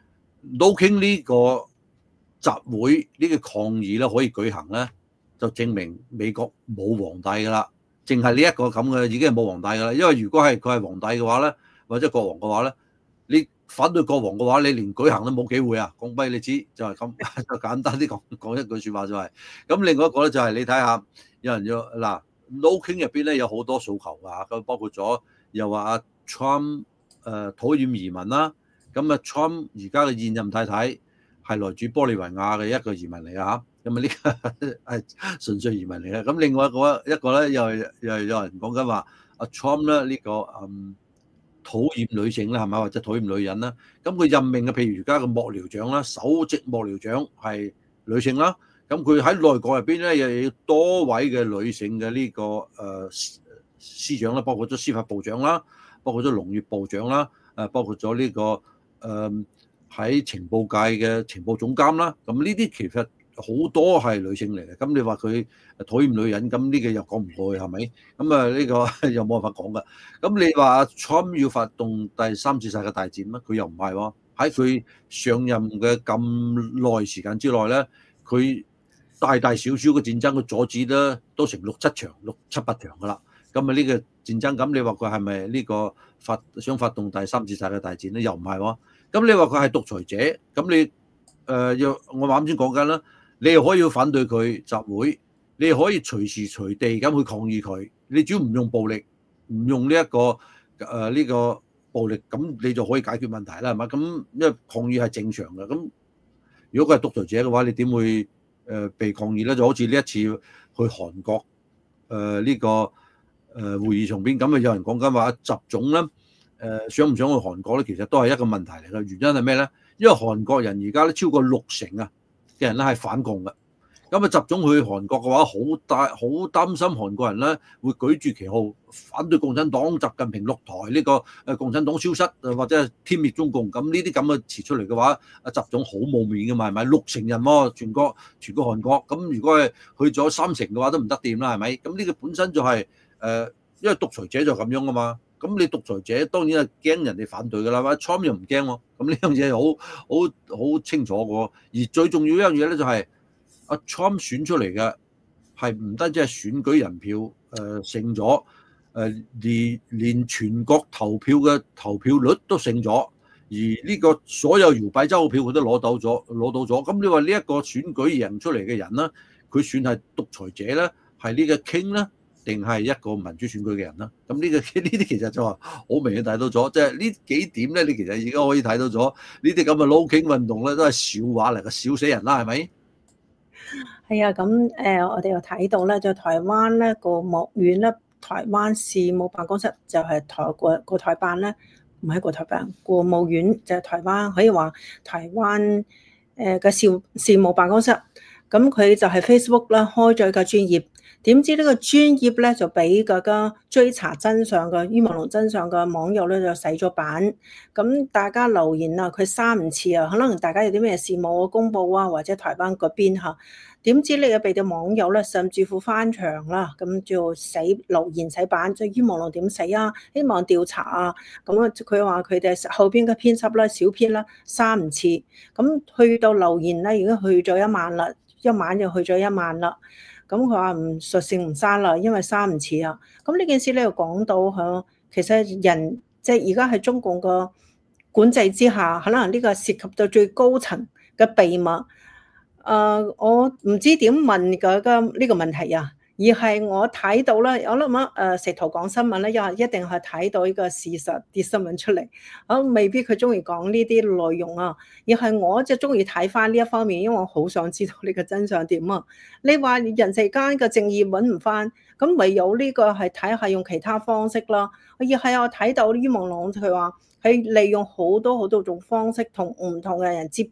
，No King 呢個集會呢個抗議咧可以舉行咧，就證明美國冇皇帝噶啦，淨係呢一個咁嘅已經係冇皇帝噶啦。因為如果係佢係皇帝嘅話咧，或者國王嘅話咧，你反對國王嘅話，你連舉行都冇機會啊！講俾你知就係咁，就簡單啲講講一句説話就係、是、咁。另外一個咧就係你睇下，有人要嗱 No King 入邊咧有好多訴求㗎，咁包括咗又話阿 Trump 誒討厭移民啦，咁啊 Trump 而家嘅現任太太係來自玻利維亞嘅一個移民嚟㗎嚇，咁啊呢個係純粹移民嚟嘅。咁另外一個一個咧又又有人講緊話阿 Trump 咧呢個嗯。討厭女性啦，係咪？或者討厭女人啦？咁佢任命嘅，譬如而家嘅幕僚長啦，首席幕僚長係女性啦。咁佢喺內閣入邊咧，又有多位嘅女性嘅呢、這個誒、呃、司長啦，包括咗司法部長啦，包括咗農業部長啦，誒包括咗呢、這個誒喺、呃、情報界嘅情報總監啦。咁呢啲其實好多係女性嚟嘅，咁你話佢討厭女人，咁呢個又講唔過去係咪？咁啊呢個又冇辦法講噶。咁你話 Trump 要發動第三次世界大戰咩？佢又唔係喎。喺佢上任嘅咁耐時間之內咧，佢大大小小嘅戰爭，佢阻止咧都成六七場、六七八場噶啦。咁啊呢個戰爭，咁你話佢係咪呢個發想發動第三次世界大戰咧？又唔係喎。咁你話佢係獨裁者，咁你誒又、呃、我啱先講緊啦。你又可以反對佢集會，你又可以隨時隨地咁去抗議佢。你只要唔用暴力，唔用呢、這、一個誒呢、呃這個暴力，咁你就可以解決問題啦，係嘛？咁因為抗議係正常嘅。咁如果佢係獨裁者嘅話，你點會誒被抗議咧？就好似呢一次去韓國誒呢、呃這個誒會議上邊，咁啊有人講緊話習總咧誒想唔想去韓國咧？其實都係一個問題嚟嘅。原因係咩咧？因為韓國人而家咧超過六成啊嘅人咧係反共嘅，咁啊習總去韓國嘅話，好大好擔心韓國人咧會舉住旗號反對共產黨，習近平落台呢個誒共產黨消失，或者係天滅中共，咁呢啲咁嘅詞出嚟嘅話，阿習總好冇面嘅嘛，係咪？六成人喎，全國全國韓國，咁如果係去咗三成嘅話，都唔得掂啦，係咪？咁呢個本身就係、是、誒、呃，因為獨裁者就咁樣啊嘛。咁你獨裁者當然係驚人哋反對㗎啦，嘛 Trump 又唔驚喎，咁呢樣嘢好好好清楚個。而最重要一樣嘢咧就係、是、阿 Trump 選出嚟嘅係唔單止係選舉人票誒、呃、勝咗，誒、呃、連連全國投票嘅投票率都勝咗，而呢個所有搖擺州嘅票佢都攞到咗攞到咗。咁你話呢一個選舉贏出嚟嘅人咧，佢算係獨裁者咧，係呢個 King 咧？定係一個民主選舉嘅人啦，咁呢、這個呢啲其實就話好明顯睇到咗，即係呢幾點咧，你其實而家可以睇到咗呢啲咁嘅 No King 運動咧，都係笑話嚟嘅，笑死人啦，係咪？ 係啊，咁誒、呃，我哋又睇到咧，就台灣咧個國院咧，台灣事務辦公室就係台國國台辦咧，唔係國台辦，國務院就係台灣，可以話台灣誒嘅事事務辦公室，咁佢就係 Facebook 啦，開咗個專頁。點知呢個專頁咧就俾嗰個追查真相嘅於文龍真相嘅網友咧就洗咗版，咁大家留言啊，佢刪唔切啊，可能大家有啲咩事冇公佈啊，或者台灣嗰邊嚇，點知你又被啲網友咧甚至乎翻牆啦，咁就洗留言洗版，即係於文龍點死啊？希望調查啊，咁啊佢話佢哋後邊嘅編輯啦、小編啦刪唔切，咁去到留言咧已經去咗一萬啦，一晚就去咗一萬啦。咁佢話唔索性唔刪啦，因為刪唔切啊。咁呢件事咧又講到嚇，其實人即係而家喺中共個管制之下，可能呢個涉及到最高層嘅秘密。誒、呃，我唔知點問嗰個呢個問題啊，而係我睇到咧，我諗啊誒石頭講新聞咧，又一定係睇到呢個事實啲新聞出嚟。啊，未必佢中意講呢啲內容啊，而係我就中意睇翻呢一方面，因為我好想知道呢個真相點啊。你話人世間嘅正義揾唔翻，咁唯有呢個係睇下用其他方式啦。而係我睇到於夢龍佢話係利用好多好多種方式同唔同嘅人接觸，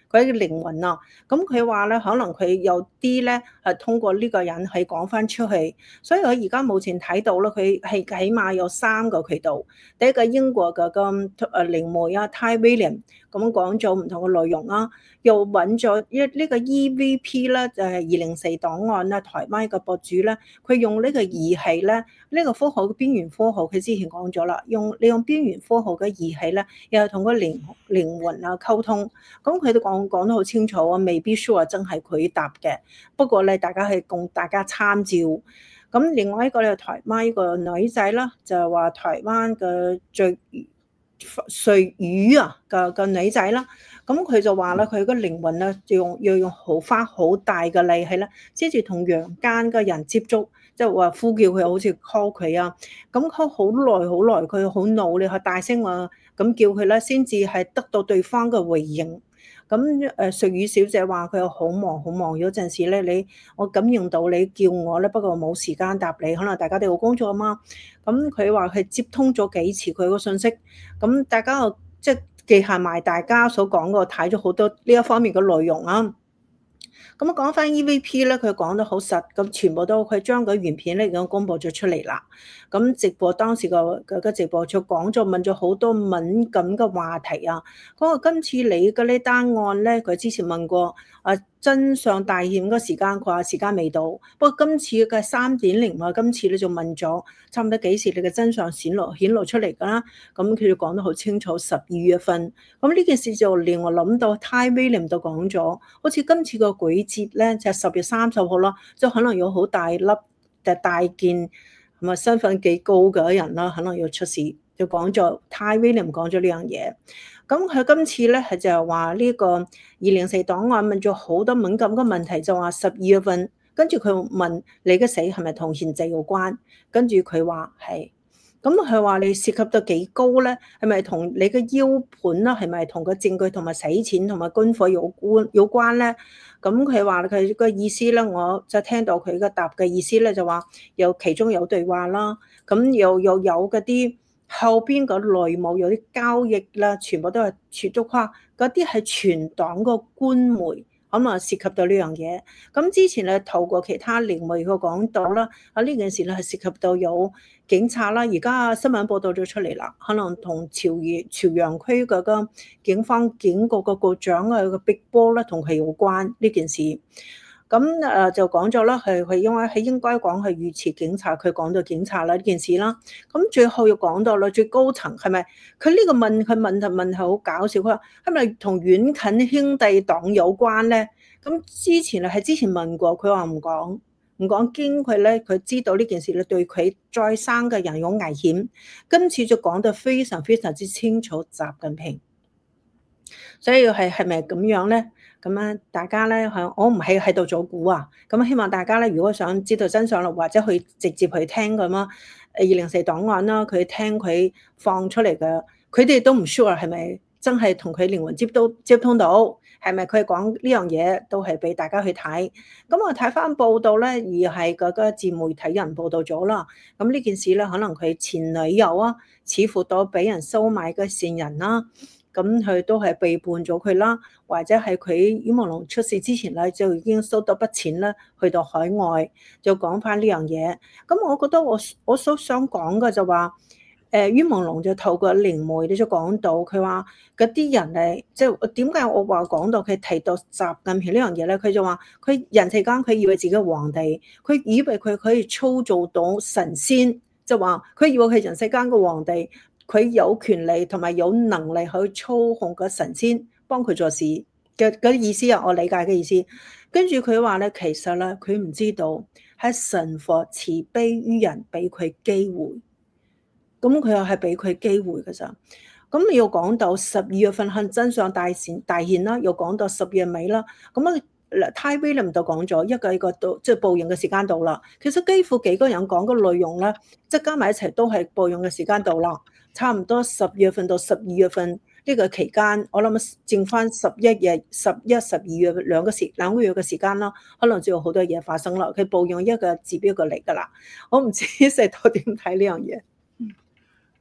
佢嘅靈魂啊。咁佢話咧，可能佢有啲咧係通過呢個人係講翻出去，所以佢而家目前睇到咧，佢係起碼有三個渠道。第一個英國嘅個誒靈媒啊 Ty William 咁講咗唔同嘅內容啊，又揾咗一呢個 E V P 咧，就係二零四檔案啦，台灣嘅博主咧，佢用呢個儀器咧，呢個科學嘅邊緣科學，佢之前講咗啦，用利用邊緣科學嘅儀器咧，又係同個靈靈魂啊溝通，咁佢都講講得好清楚啊，未必 sure 真係佢答嘅，不過咧大家係供大家參照。咁另外一個咧，台灣一個女仔啦，就係話台灣嘅最瑞宇啊嘅嘅女仔啦，咁佢就話咧，佢個靈魂咧要用要用好花好大嘅力氣咧，先至同陽間嘅人接觸，即係話呼叫佢，好似 call 佢啊，咁 call 好耐好耐，佢好努力去大聲話咁叫佢咧，先至係得到對方嘅回應。咁誒瑞宇小姐話佢好忙好忙，有陣時咧你我感應到你叫我咧，不過冇時間答你，可能大家都有工作啊嘛。咁佢話佢接通咗幾次佢個信息，咁大家又即係記下埋大家所講個，睇咗好多呢一方面嘅內容啊。咁講翻 E V P 咧，佢講得好實，咁全部都佢將個原片咧已經公佈咗出嚟啦。咁直播當時個個直播就講咗問咗好多敏感嘅話題啊。嗰個今次你嘅呢單案咧，佢之前問過啊真相大顯嗰時間，佢話時間未到。不過今次嘅三點零啊，今次咧就問咗差唔多幾時你嘅真相顯露顯露出嚟㗎啦。咁佢就講得好清楚，十二月份。咁呢件事就令我諗到 Ty William 都講咗，好似今次個鬼節咧就係十月三十號啦，即係可能有好大粒嘅大件，係咪身份幾高嘅人啦，可能要出事，就講咗 Ty William 講咗呢樣嘢。咁佢今次咧係就係話呢個二零四檔案問咗好多敏感嘅問題，就話十二月份，跟住佢問你嘅死係咪同獻祭有關，跟住佢話係。咁佢話你涉及到幾高咧？係咪同你嘅腰盤啦？係咪同個證據同埋洗錢同埋軍火有關有關咧？咁佢話佢個意思咧，我就聽到佢嘅答嘅意思咧，就話有其中有對話啦，咁又又有嗰啲後邊個內幕有啲交易啦，全部都係全足跨嗰啲係全黨個官媒。咁啊，涉及到呢樣嘢。咁之前咧透過其他靈媒個講到啦，啊呢件事咧係涉及到有警察啦，而家新聞報道咗出嚟啦，可能同朝陽朝陽區嗰個警方警局個局長啊個碧波咧同佢有關呢件事。咁誒就講咗啦，係佢因為係應該講係預設警察，佢講到警察啦呢件事啦。咁最後又講到啦，最高層係咪？佢呢個問佢問題問題好搞笑，佢話係咪同遠近兄弟黨有關咧？咁之前係之前問過，佢話唔講，唔講驚佢咧，佢知道呢件事咧對佢再生嘅人有危險。今次就講得非常非常之清楚，習近平。所以係係咪咁樣咧？咁啊，大家咧係我唔係喺度做估啊。咁希望大家咧，如果想知道真相啦，或者去直接去聽咁啊，二零四檔案啦，佢聽佢放出嚟嘅，佢哋都唔 sure 係咪真係同佢靈魂接到接通到，係咪佢講呢樣嘢都係俾大家去睇。咁我睇翻報道咧，而係嗰個自媒體人報道咗啦。咁呢件事咧，可能佢前女友啊，似乎都俾人收買嘅線人啦。咁佢都係背叛咗佢啦，或者係佢羽毛龍出事之前咧就已經收到筆錢啦，去到海外就講翻呢樣嘢。咁我覺得我我所想講嘅就話，誒羽毛龍就透過靈媒你就講到，佢話嗰啲人誒，即係點解我話講到佢提到習近平呢樣嘢咧？佢就話佢人世間佢以為自己係皇帝，佢以為佢可以操造到神仙，就話佢以為佢人世間嘅皇帝。佢有權利同埋有能力去操控個神仙幫佢做事嘅嗰意思啊，我理解嘅意思。跟住佢話咧，其實咧佢唔知道係神佛慈悲於人，俾佢機會。咁佢又係俾佢機會㗎咋。咁你要講到十二月份係真相大顯大顯啦，又講到十月尾啦。咁啊，Ty William 就講咗一個一個到即係報應嘅時間到啦。其實幾乎幾個人講嘅內容咧，即係加埋一齊都係報應嘅時間到啦。差唔多十月份到十二月份呢個期間，我諗剩翻十一日、十一、十二月兩個時兩個月嘅時間啦，可能仲有好多嘢發生啦。佢報用一個指標過嚟㗎啦，我唔知石頭點睇呢樣嘢。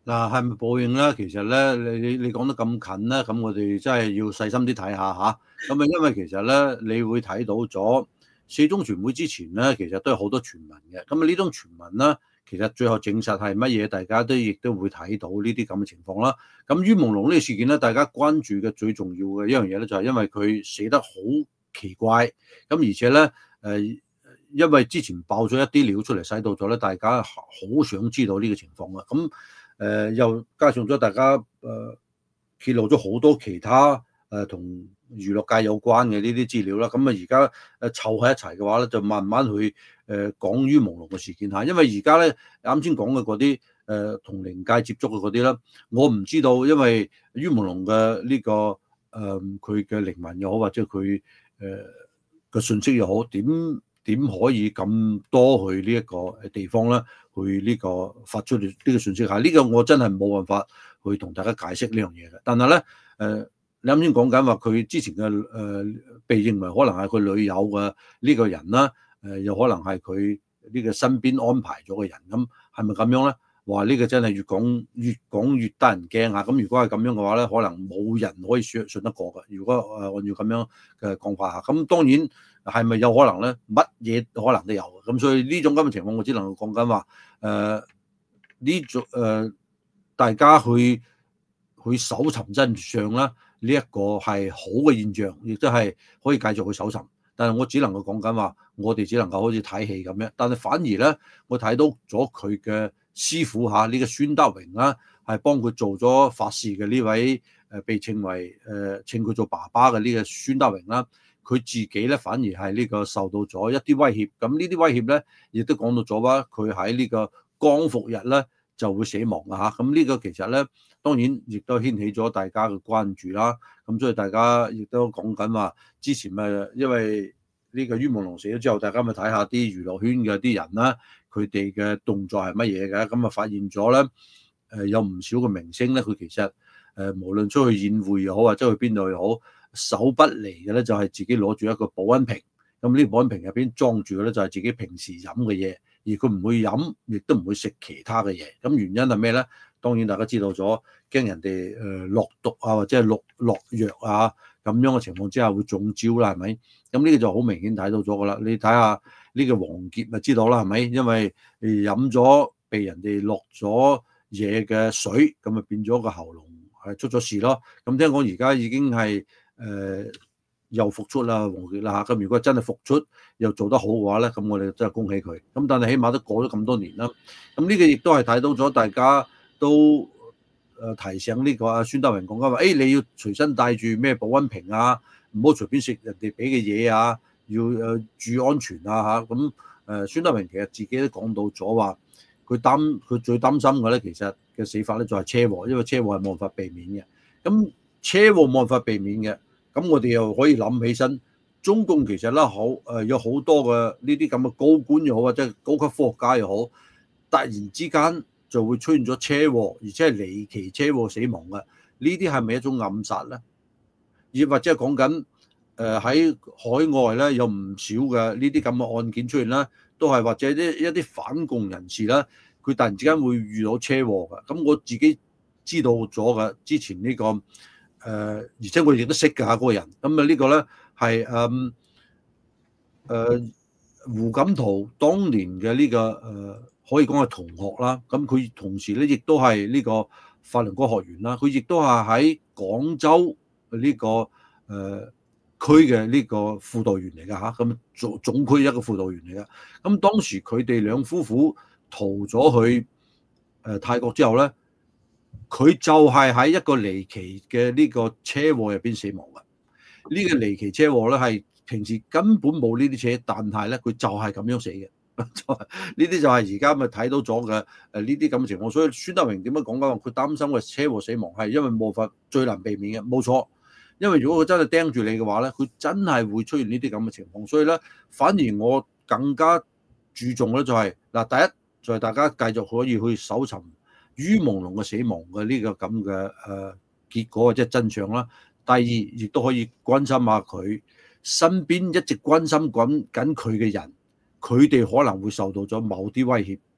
嗱，係咪報應咧？其實咧，你你你講得咁近咧，咁我哋真係要細心啲睇下嚇。咁啊，因為其實咧，你會睇到咗四中全會之前咧，其實都有好多傳聞嘅。咁啊，呢種傳聞咧，其實最後證實係乜嘢，大家都亦都會睇到呢啲咁嘅情況啦。咁于朦朧呢個事件咧，大家關注嘅最重要嘅一樣嘢咧，就係因為佢死得好奇怪，咁而且咧，誒、呃，因為之前爆咗一啲料出嚟，使到咗咧，大家好想知道呢個情況啊。咁誒、呃、又加上咗大家誒、呃、揭露咗好多其他誒同娛樂界有關嘅呢啲資料啦。咁啊而家誒湊喺一齊嘅話咧，就慢慢去誒、呃、講于朦朧嘅事件嚇。因為而家咧啱先講嘅嗰啲誒同靈界接觸嘅嗰啲咧，我唔知道，因為于朦朧嘅呢個誒佢嘅靈魂又好，或者佢誒嘅信息又好，點點可以咁多去呢一個地方咧？去呢個發出呢個信息嚇，呢個我真係冇辦法去同大家解釋呢樣嘢嘅。但係咧，誒你啱先講緊話佢之前嘅誒被認為可能係佢女友嘅呢個人啦，誒又可能係佢呢個身邊安排咗嘅人，咁係咪咁樣咧？話呢個真係越講越講越得人驚嚇。咁如果係咁樣嘅話咧，可能冇人可以信信得過嘅。如果誒按照咁樣嘅講法嚇，咁當然係咪有可能咧？乜嘢可能都有。咁所以呢種咁嘅情況，我只能夠講緊話誒呢種誒大家去去搜尋真相啦。呢一個係好嘅現象，亦都係可以繼續去搜尋。但係我只能夠講緊話，我哋只能夠好似睇戲咁樣。但係反而咧，我睇到咗佢嘅師傅嚇，呢、這個孫德榮啦，係幫佢做咗法事嘅呢位誒，被稱為誒、呃、稱佢做爸爸嘅呢個孫德榮啦。佢自己咧反而係呢個受到咗一啲威脅。咁呢啲威脅咧，亦都講到咗話，佢喺呢個光復日咧就會死亡嘅嚇。咁呢個其實咧，當然亦都掀起咗大家嘅關注啦。咁所以大家亦都講緊話，之前咪因為呢個于朦朧死咗之後，大家咪睇下啲娛樂圈嘅啲人啦，佢哋嘅動作係乜嘢嘅？咁啊發現咗咧，誒有唔少嘅明星咧，佢其實誒無論出去宴會又好，或者去邊度又好，手不離嘅咧就係自己攞住一個保溫瓶。咁呢個保溫瓶入邊裝住嘅咧就係自己平時飲嘅嘢，而佢唔會飲，亦都唔會食其他嘅嘢。咁原因係咩咧？當然大家知道咗，驚人哋誒落毒啊，或者係落落藥啊咁樣嘅情況之下會中招啦，係咪？咁呢個就好明顯睇到咗噶啦。你睇下呢個王傑咪知道啦，係咪？因為飲咗被人哋落咗嘢嘅水，咁咪變咗個喉嚨係出咗事咯。咁聽講而家已經係誒、呃、又復出啦，王傑啦嚇。咁如果真係復出又做得好嘅話咧，咁我哋真係恭喜佢。咁但係起碼都過咗咁多年啦。咁呢個亦都係睇到咗大家都誒提醒呢個阿孫德榮講緊話，誒、哎、你要隨身帶住咩保溫瓶啊，唔好隨便食人哋俾嘅嘢啊，要誒注意安全啊嚇。咁誒孫德榮其實自己都講到咗話，佢擔佢最擔心嘅咧，其實嘅死法咧就係車禍，因為車禍係冇辦法避免嘅。咁車禍冇辦法避免嘅，咁我哋又可以諗起身，中共其實咧好誒有好多嘅呢啲咁嘅高官又好，或者高級科學家又好，突然之間就會出現咗車禍，而且係離奇車禍死亡嘅，呢啲係咪一種暗殺咧？亦或者係講緊誒喺海外咧有唔少嘅呢啲咁嘅案件出現啦，都係或者啲一啲反共人士啦，佢突然之間會遇到車禍嘅。咁我自己知道咗嘅，之前呢、這個誒、呃，而且我亦都識㗎嗰個人。咁啊呢個咧係誒誒胡錦濤當年嘅呢、這個誒。呃可以講係同學啦，咁佢同時咧亦都係呢個法輪功學員啦，佢亦都係喺廣州呢個誒區嘅呢個輔導員嚟㗎嚇，咁總總區一個輔導員嚟㗎。咁當時佢哋兩夫婦逃咗去誒泰國之後咧，佢就係喺一個離奇嘅呢個車禍入邊死亡嘅。呢個離奇車禍咧係平時根本冇呢啲車，但係咧佢就係咁樣死嘅。呢啲就係而家咪睇到咗嘅誒呢啲咁嘅情況，所以孫德榮點樣講緊話佢擔心嘅車禍死亡係因為冇法最難避免嘅，冇錯。因為如果佢真係盯住你嘅話咧，佢真係會出現呢啲咁嘅情況。所以咧，反而我更加注重咧就係、是、嗱，第一就係、是、大家繼續可以去搜尋于朦朧嘅死亡嘅呢個咁嘅誒結果或者真相啦。第二亦都可以關心下佢身邊一直關心緊緊佢嘅人。佢哋可能會受到咗某啲威脅，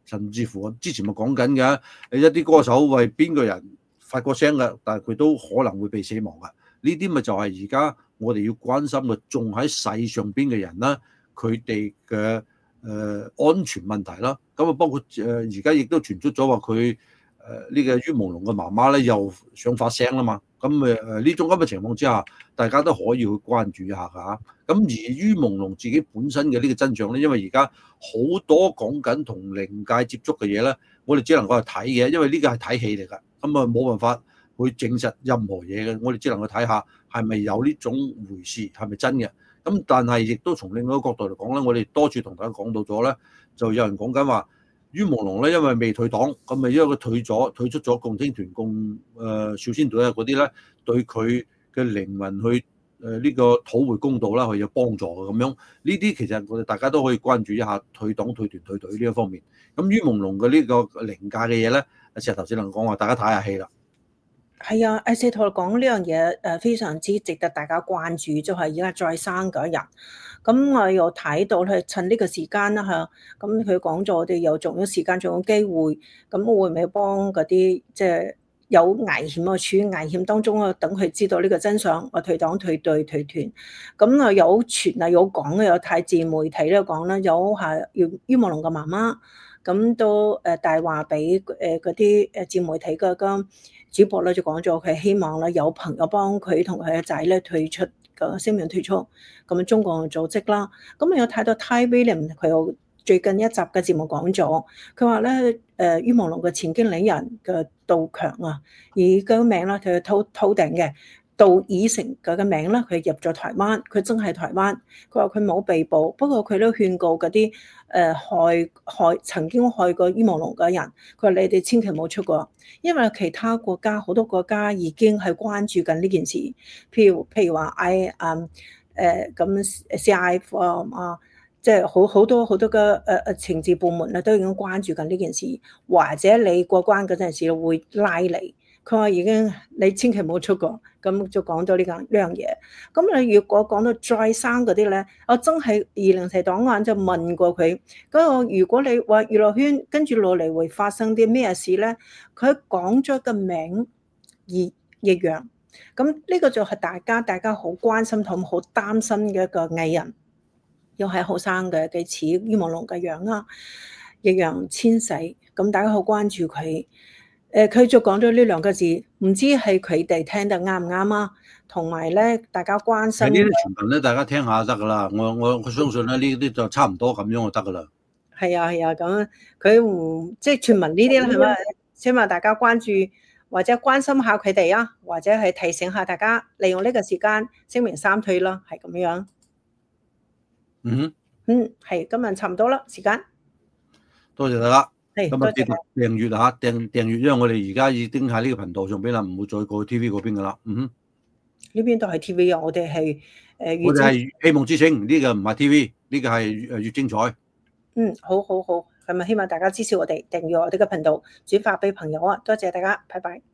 甚至乎之前咪講緊嘅，一啲歌手為邊個人發過聲嘅，但係佢都可能會被死亡嘅。呢啲咪就係而家我哋要關心嘅，仲喺世上邊嘅人啦，佢哋嘅誒安全問題啦。咁啊，包括誒而家亦都傳出咗話佢誒呢個於朦朧嘅媽媽咧又想發聲啦嘛。咁誒誒呢種咁嘅情況之下，大家都可以去關注一下㗎嚇。咁而於朦朧自己本身嘅呢個真相咧，因為而家好多講緊同靈界接觸嘅嘢咧，我哋只能夠去睇嘅，因為呢個係睇戲嚟㗎，咁啊冇辦法去證實任何嘢嘅，我哋只能夠睇下係咪有呢種回事，係咪真嘅。咁但係亦都從另外一個角度嚟講咧，我哋多次同大家講到咗咧，就有人講緊話於朦朧咧，因為未退黨，咁咪因為佢退咗退出咗共青團、共誒少先隊啊嗰啲咧，對佢嘅靈魂去誒呢個討回公道啦，佢有幫助嘅咁樣。呢啲其實我哋大家都可以關注一下退黨、退團、退隊呢一方面。咁於朦朧嘅呢個靈界嘅嘢咧，阿石頭先能講話，大家睇下戲啦。 係啊，阿四圖講呢樣嘢誒非常之值得大家關注，就係而家再生嗰一日。咁我又睇到咧，趁呢個時間啦嚇，咁佢講咗我哋有仲有時間，仲有機會，咁會唔會幫嗰啲即係有危險啊，處於危險當中啊，等佢知道呢個真相，我退黨、退隊、退團。咁啊有傳啊有講嘅，有睇自媒體都講啦，有係要於朦朧嘅媽媽，咁都誒帶話俾誒嗰啲誒自媒體嘅個主播咧，就講咗佢希望咧有朋友幫佢同佢嘅仔咧退出個聲明退出咁中共組織啦。咁有睇到 Ty William 佢有最近一集嘅節目講咗，佢話咧誒於朦朧嘅前經理人嘅杜強啊，而個名咧佢偷偷定嘅。杜以成佢嘅名咧，佢入咗台灣，佢真係台灣。佢話佢冇被捕，不過佢都勸告嗰啲誒害害曾經害過於朦朧嘅人，佢話你哋千祈唔好出國，因為其他國家好多國家已經係關注緊呢件事。譬如譬如話 I 誒誒咁 C I F 啊，即係好好多好多嘅誒誒情治部門咧都已經關注緊呢件事，或者你過關嗰陣時會拉你。佢話已經你千祈唔好出國，咁就講到呢個呢樣嘢。咁你如果講到再生嗰啲咧，我真係二零四檔案就問過佢，嗰個如果你話娛樂圈跟住落嚟會發生啲咩事咧，佢講咗個名易易烊。咁呢個就係大家大家好關心同好擔心嘅一個藝人，又係後生嘅，幾似於朦朧嘅樣啊，易烊千璽，咁大家好關注佢。誒佢就講咗呢兩個字，唔知係佢哋聽得啱唔啱啊？同埋咧，大家關心呢啲傳聞咧，大家聽下就得噶啦。我我我相信咧，呢啲就差唔多咁樣就得噶啦。係啊係啊，咁佢唔即係傳聞呢啲咧，係咪？希望大家關注或者關心下佢哋啊，或者係提醒下大家，利用呢個時間聲明三退啦，係咁樣。 嗯哼， 嗯，係今日差唔多啦，時間。 多謝大家。咁啊，記得多謝訂閱嚇，訂訂閱，因為我哋而家已經喺呢個頻道上邊啦，唔會再過去 T V 嗰邊噶啦。嗯哼， 呢邊都係 T V 啊，我哋係誒。 我哋係希望之聲，呢個唔係 T V，呢個係誒越精彩。 嗯，好好好，咁啊，希望大家支持我哋，訂閱我哋嘅頻道，轉發俾朋友啊，多謝大家，拜拜。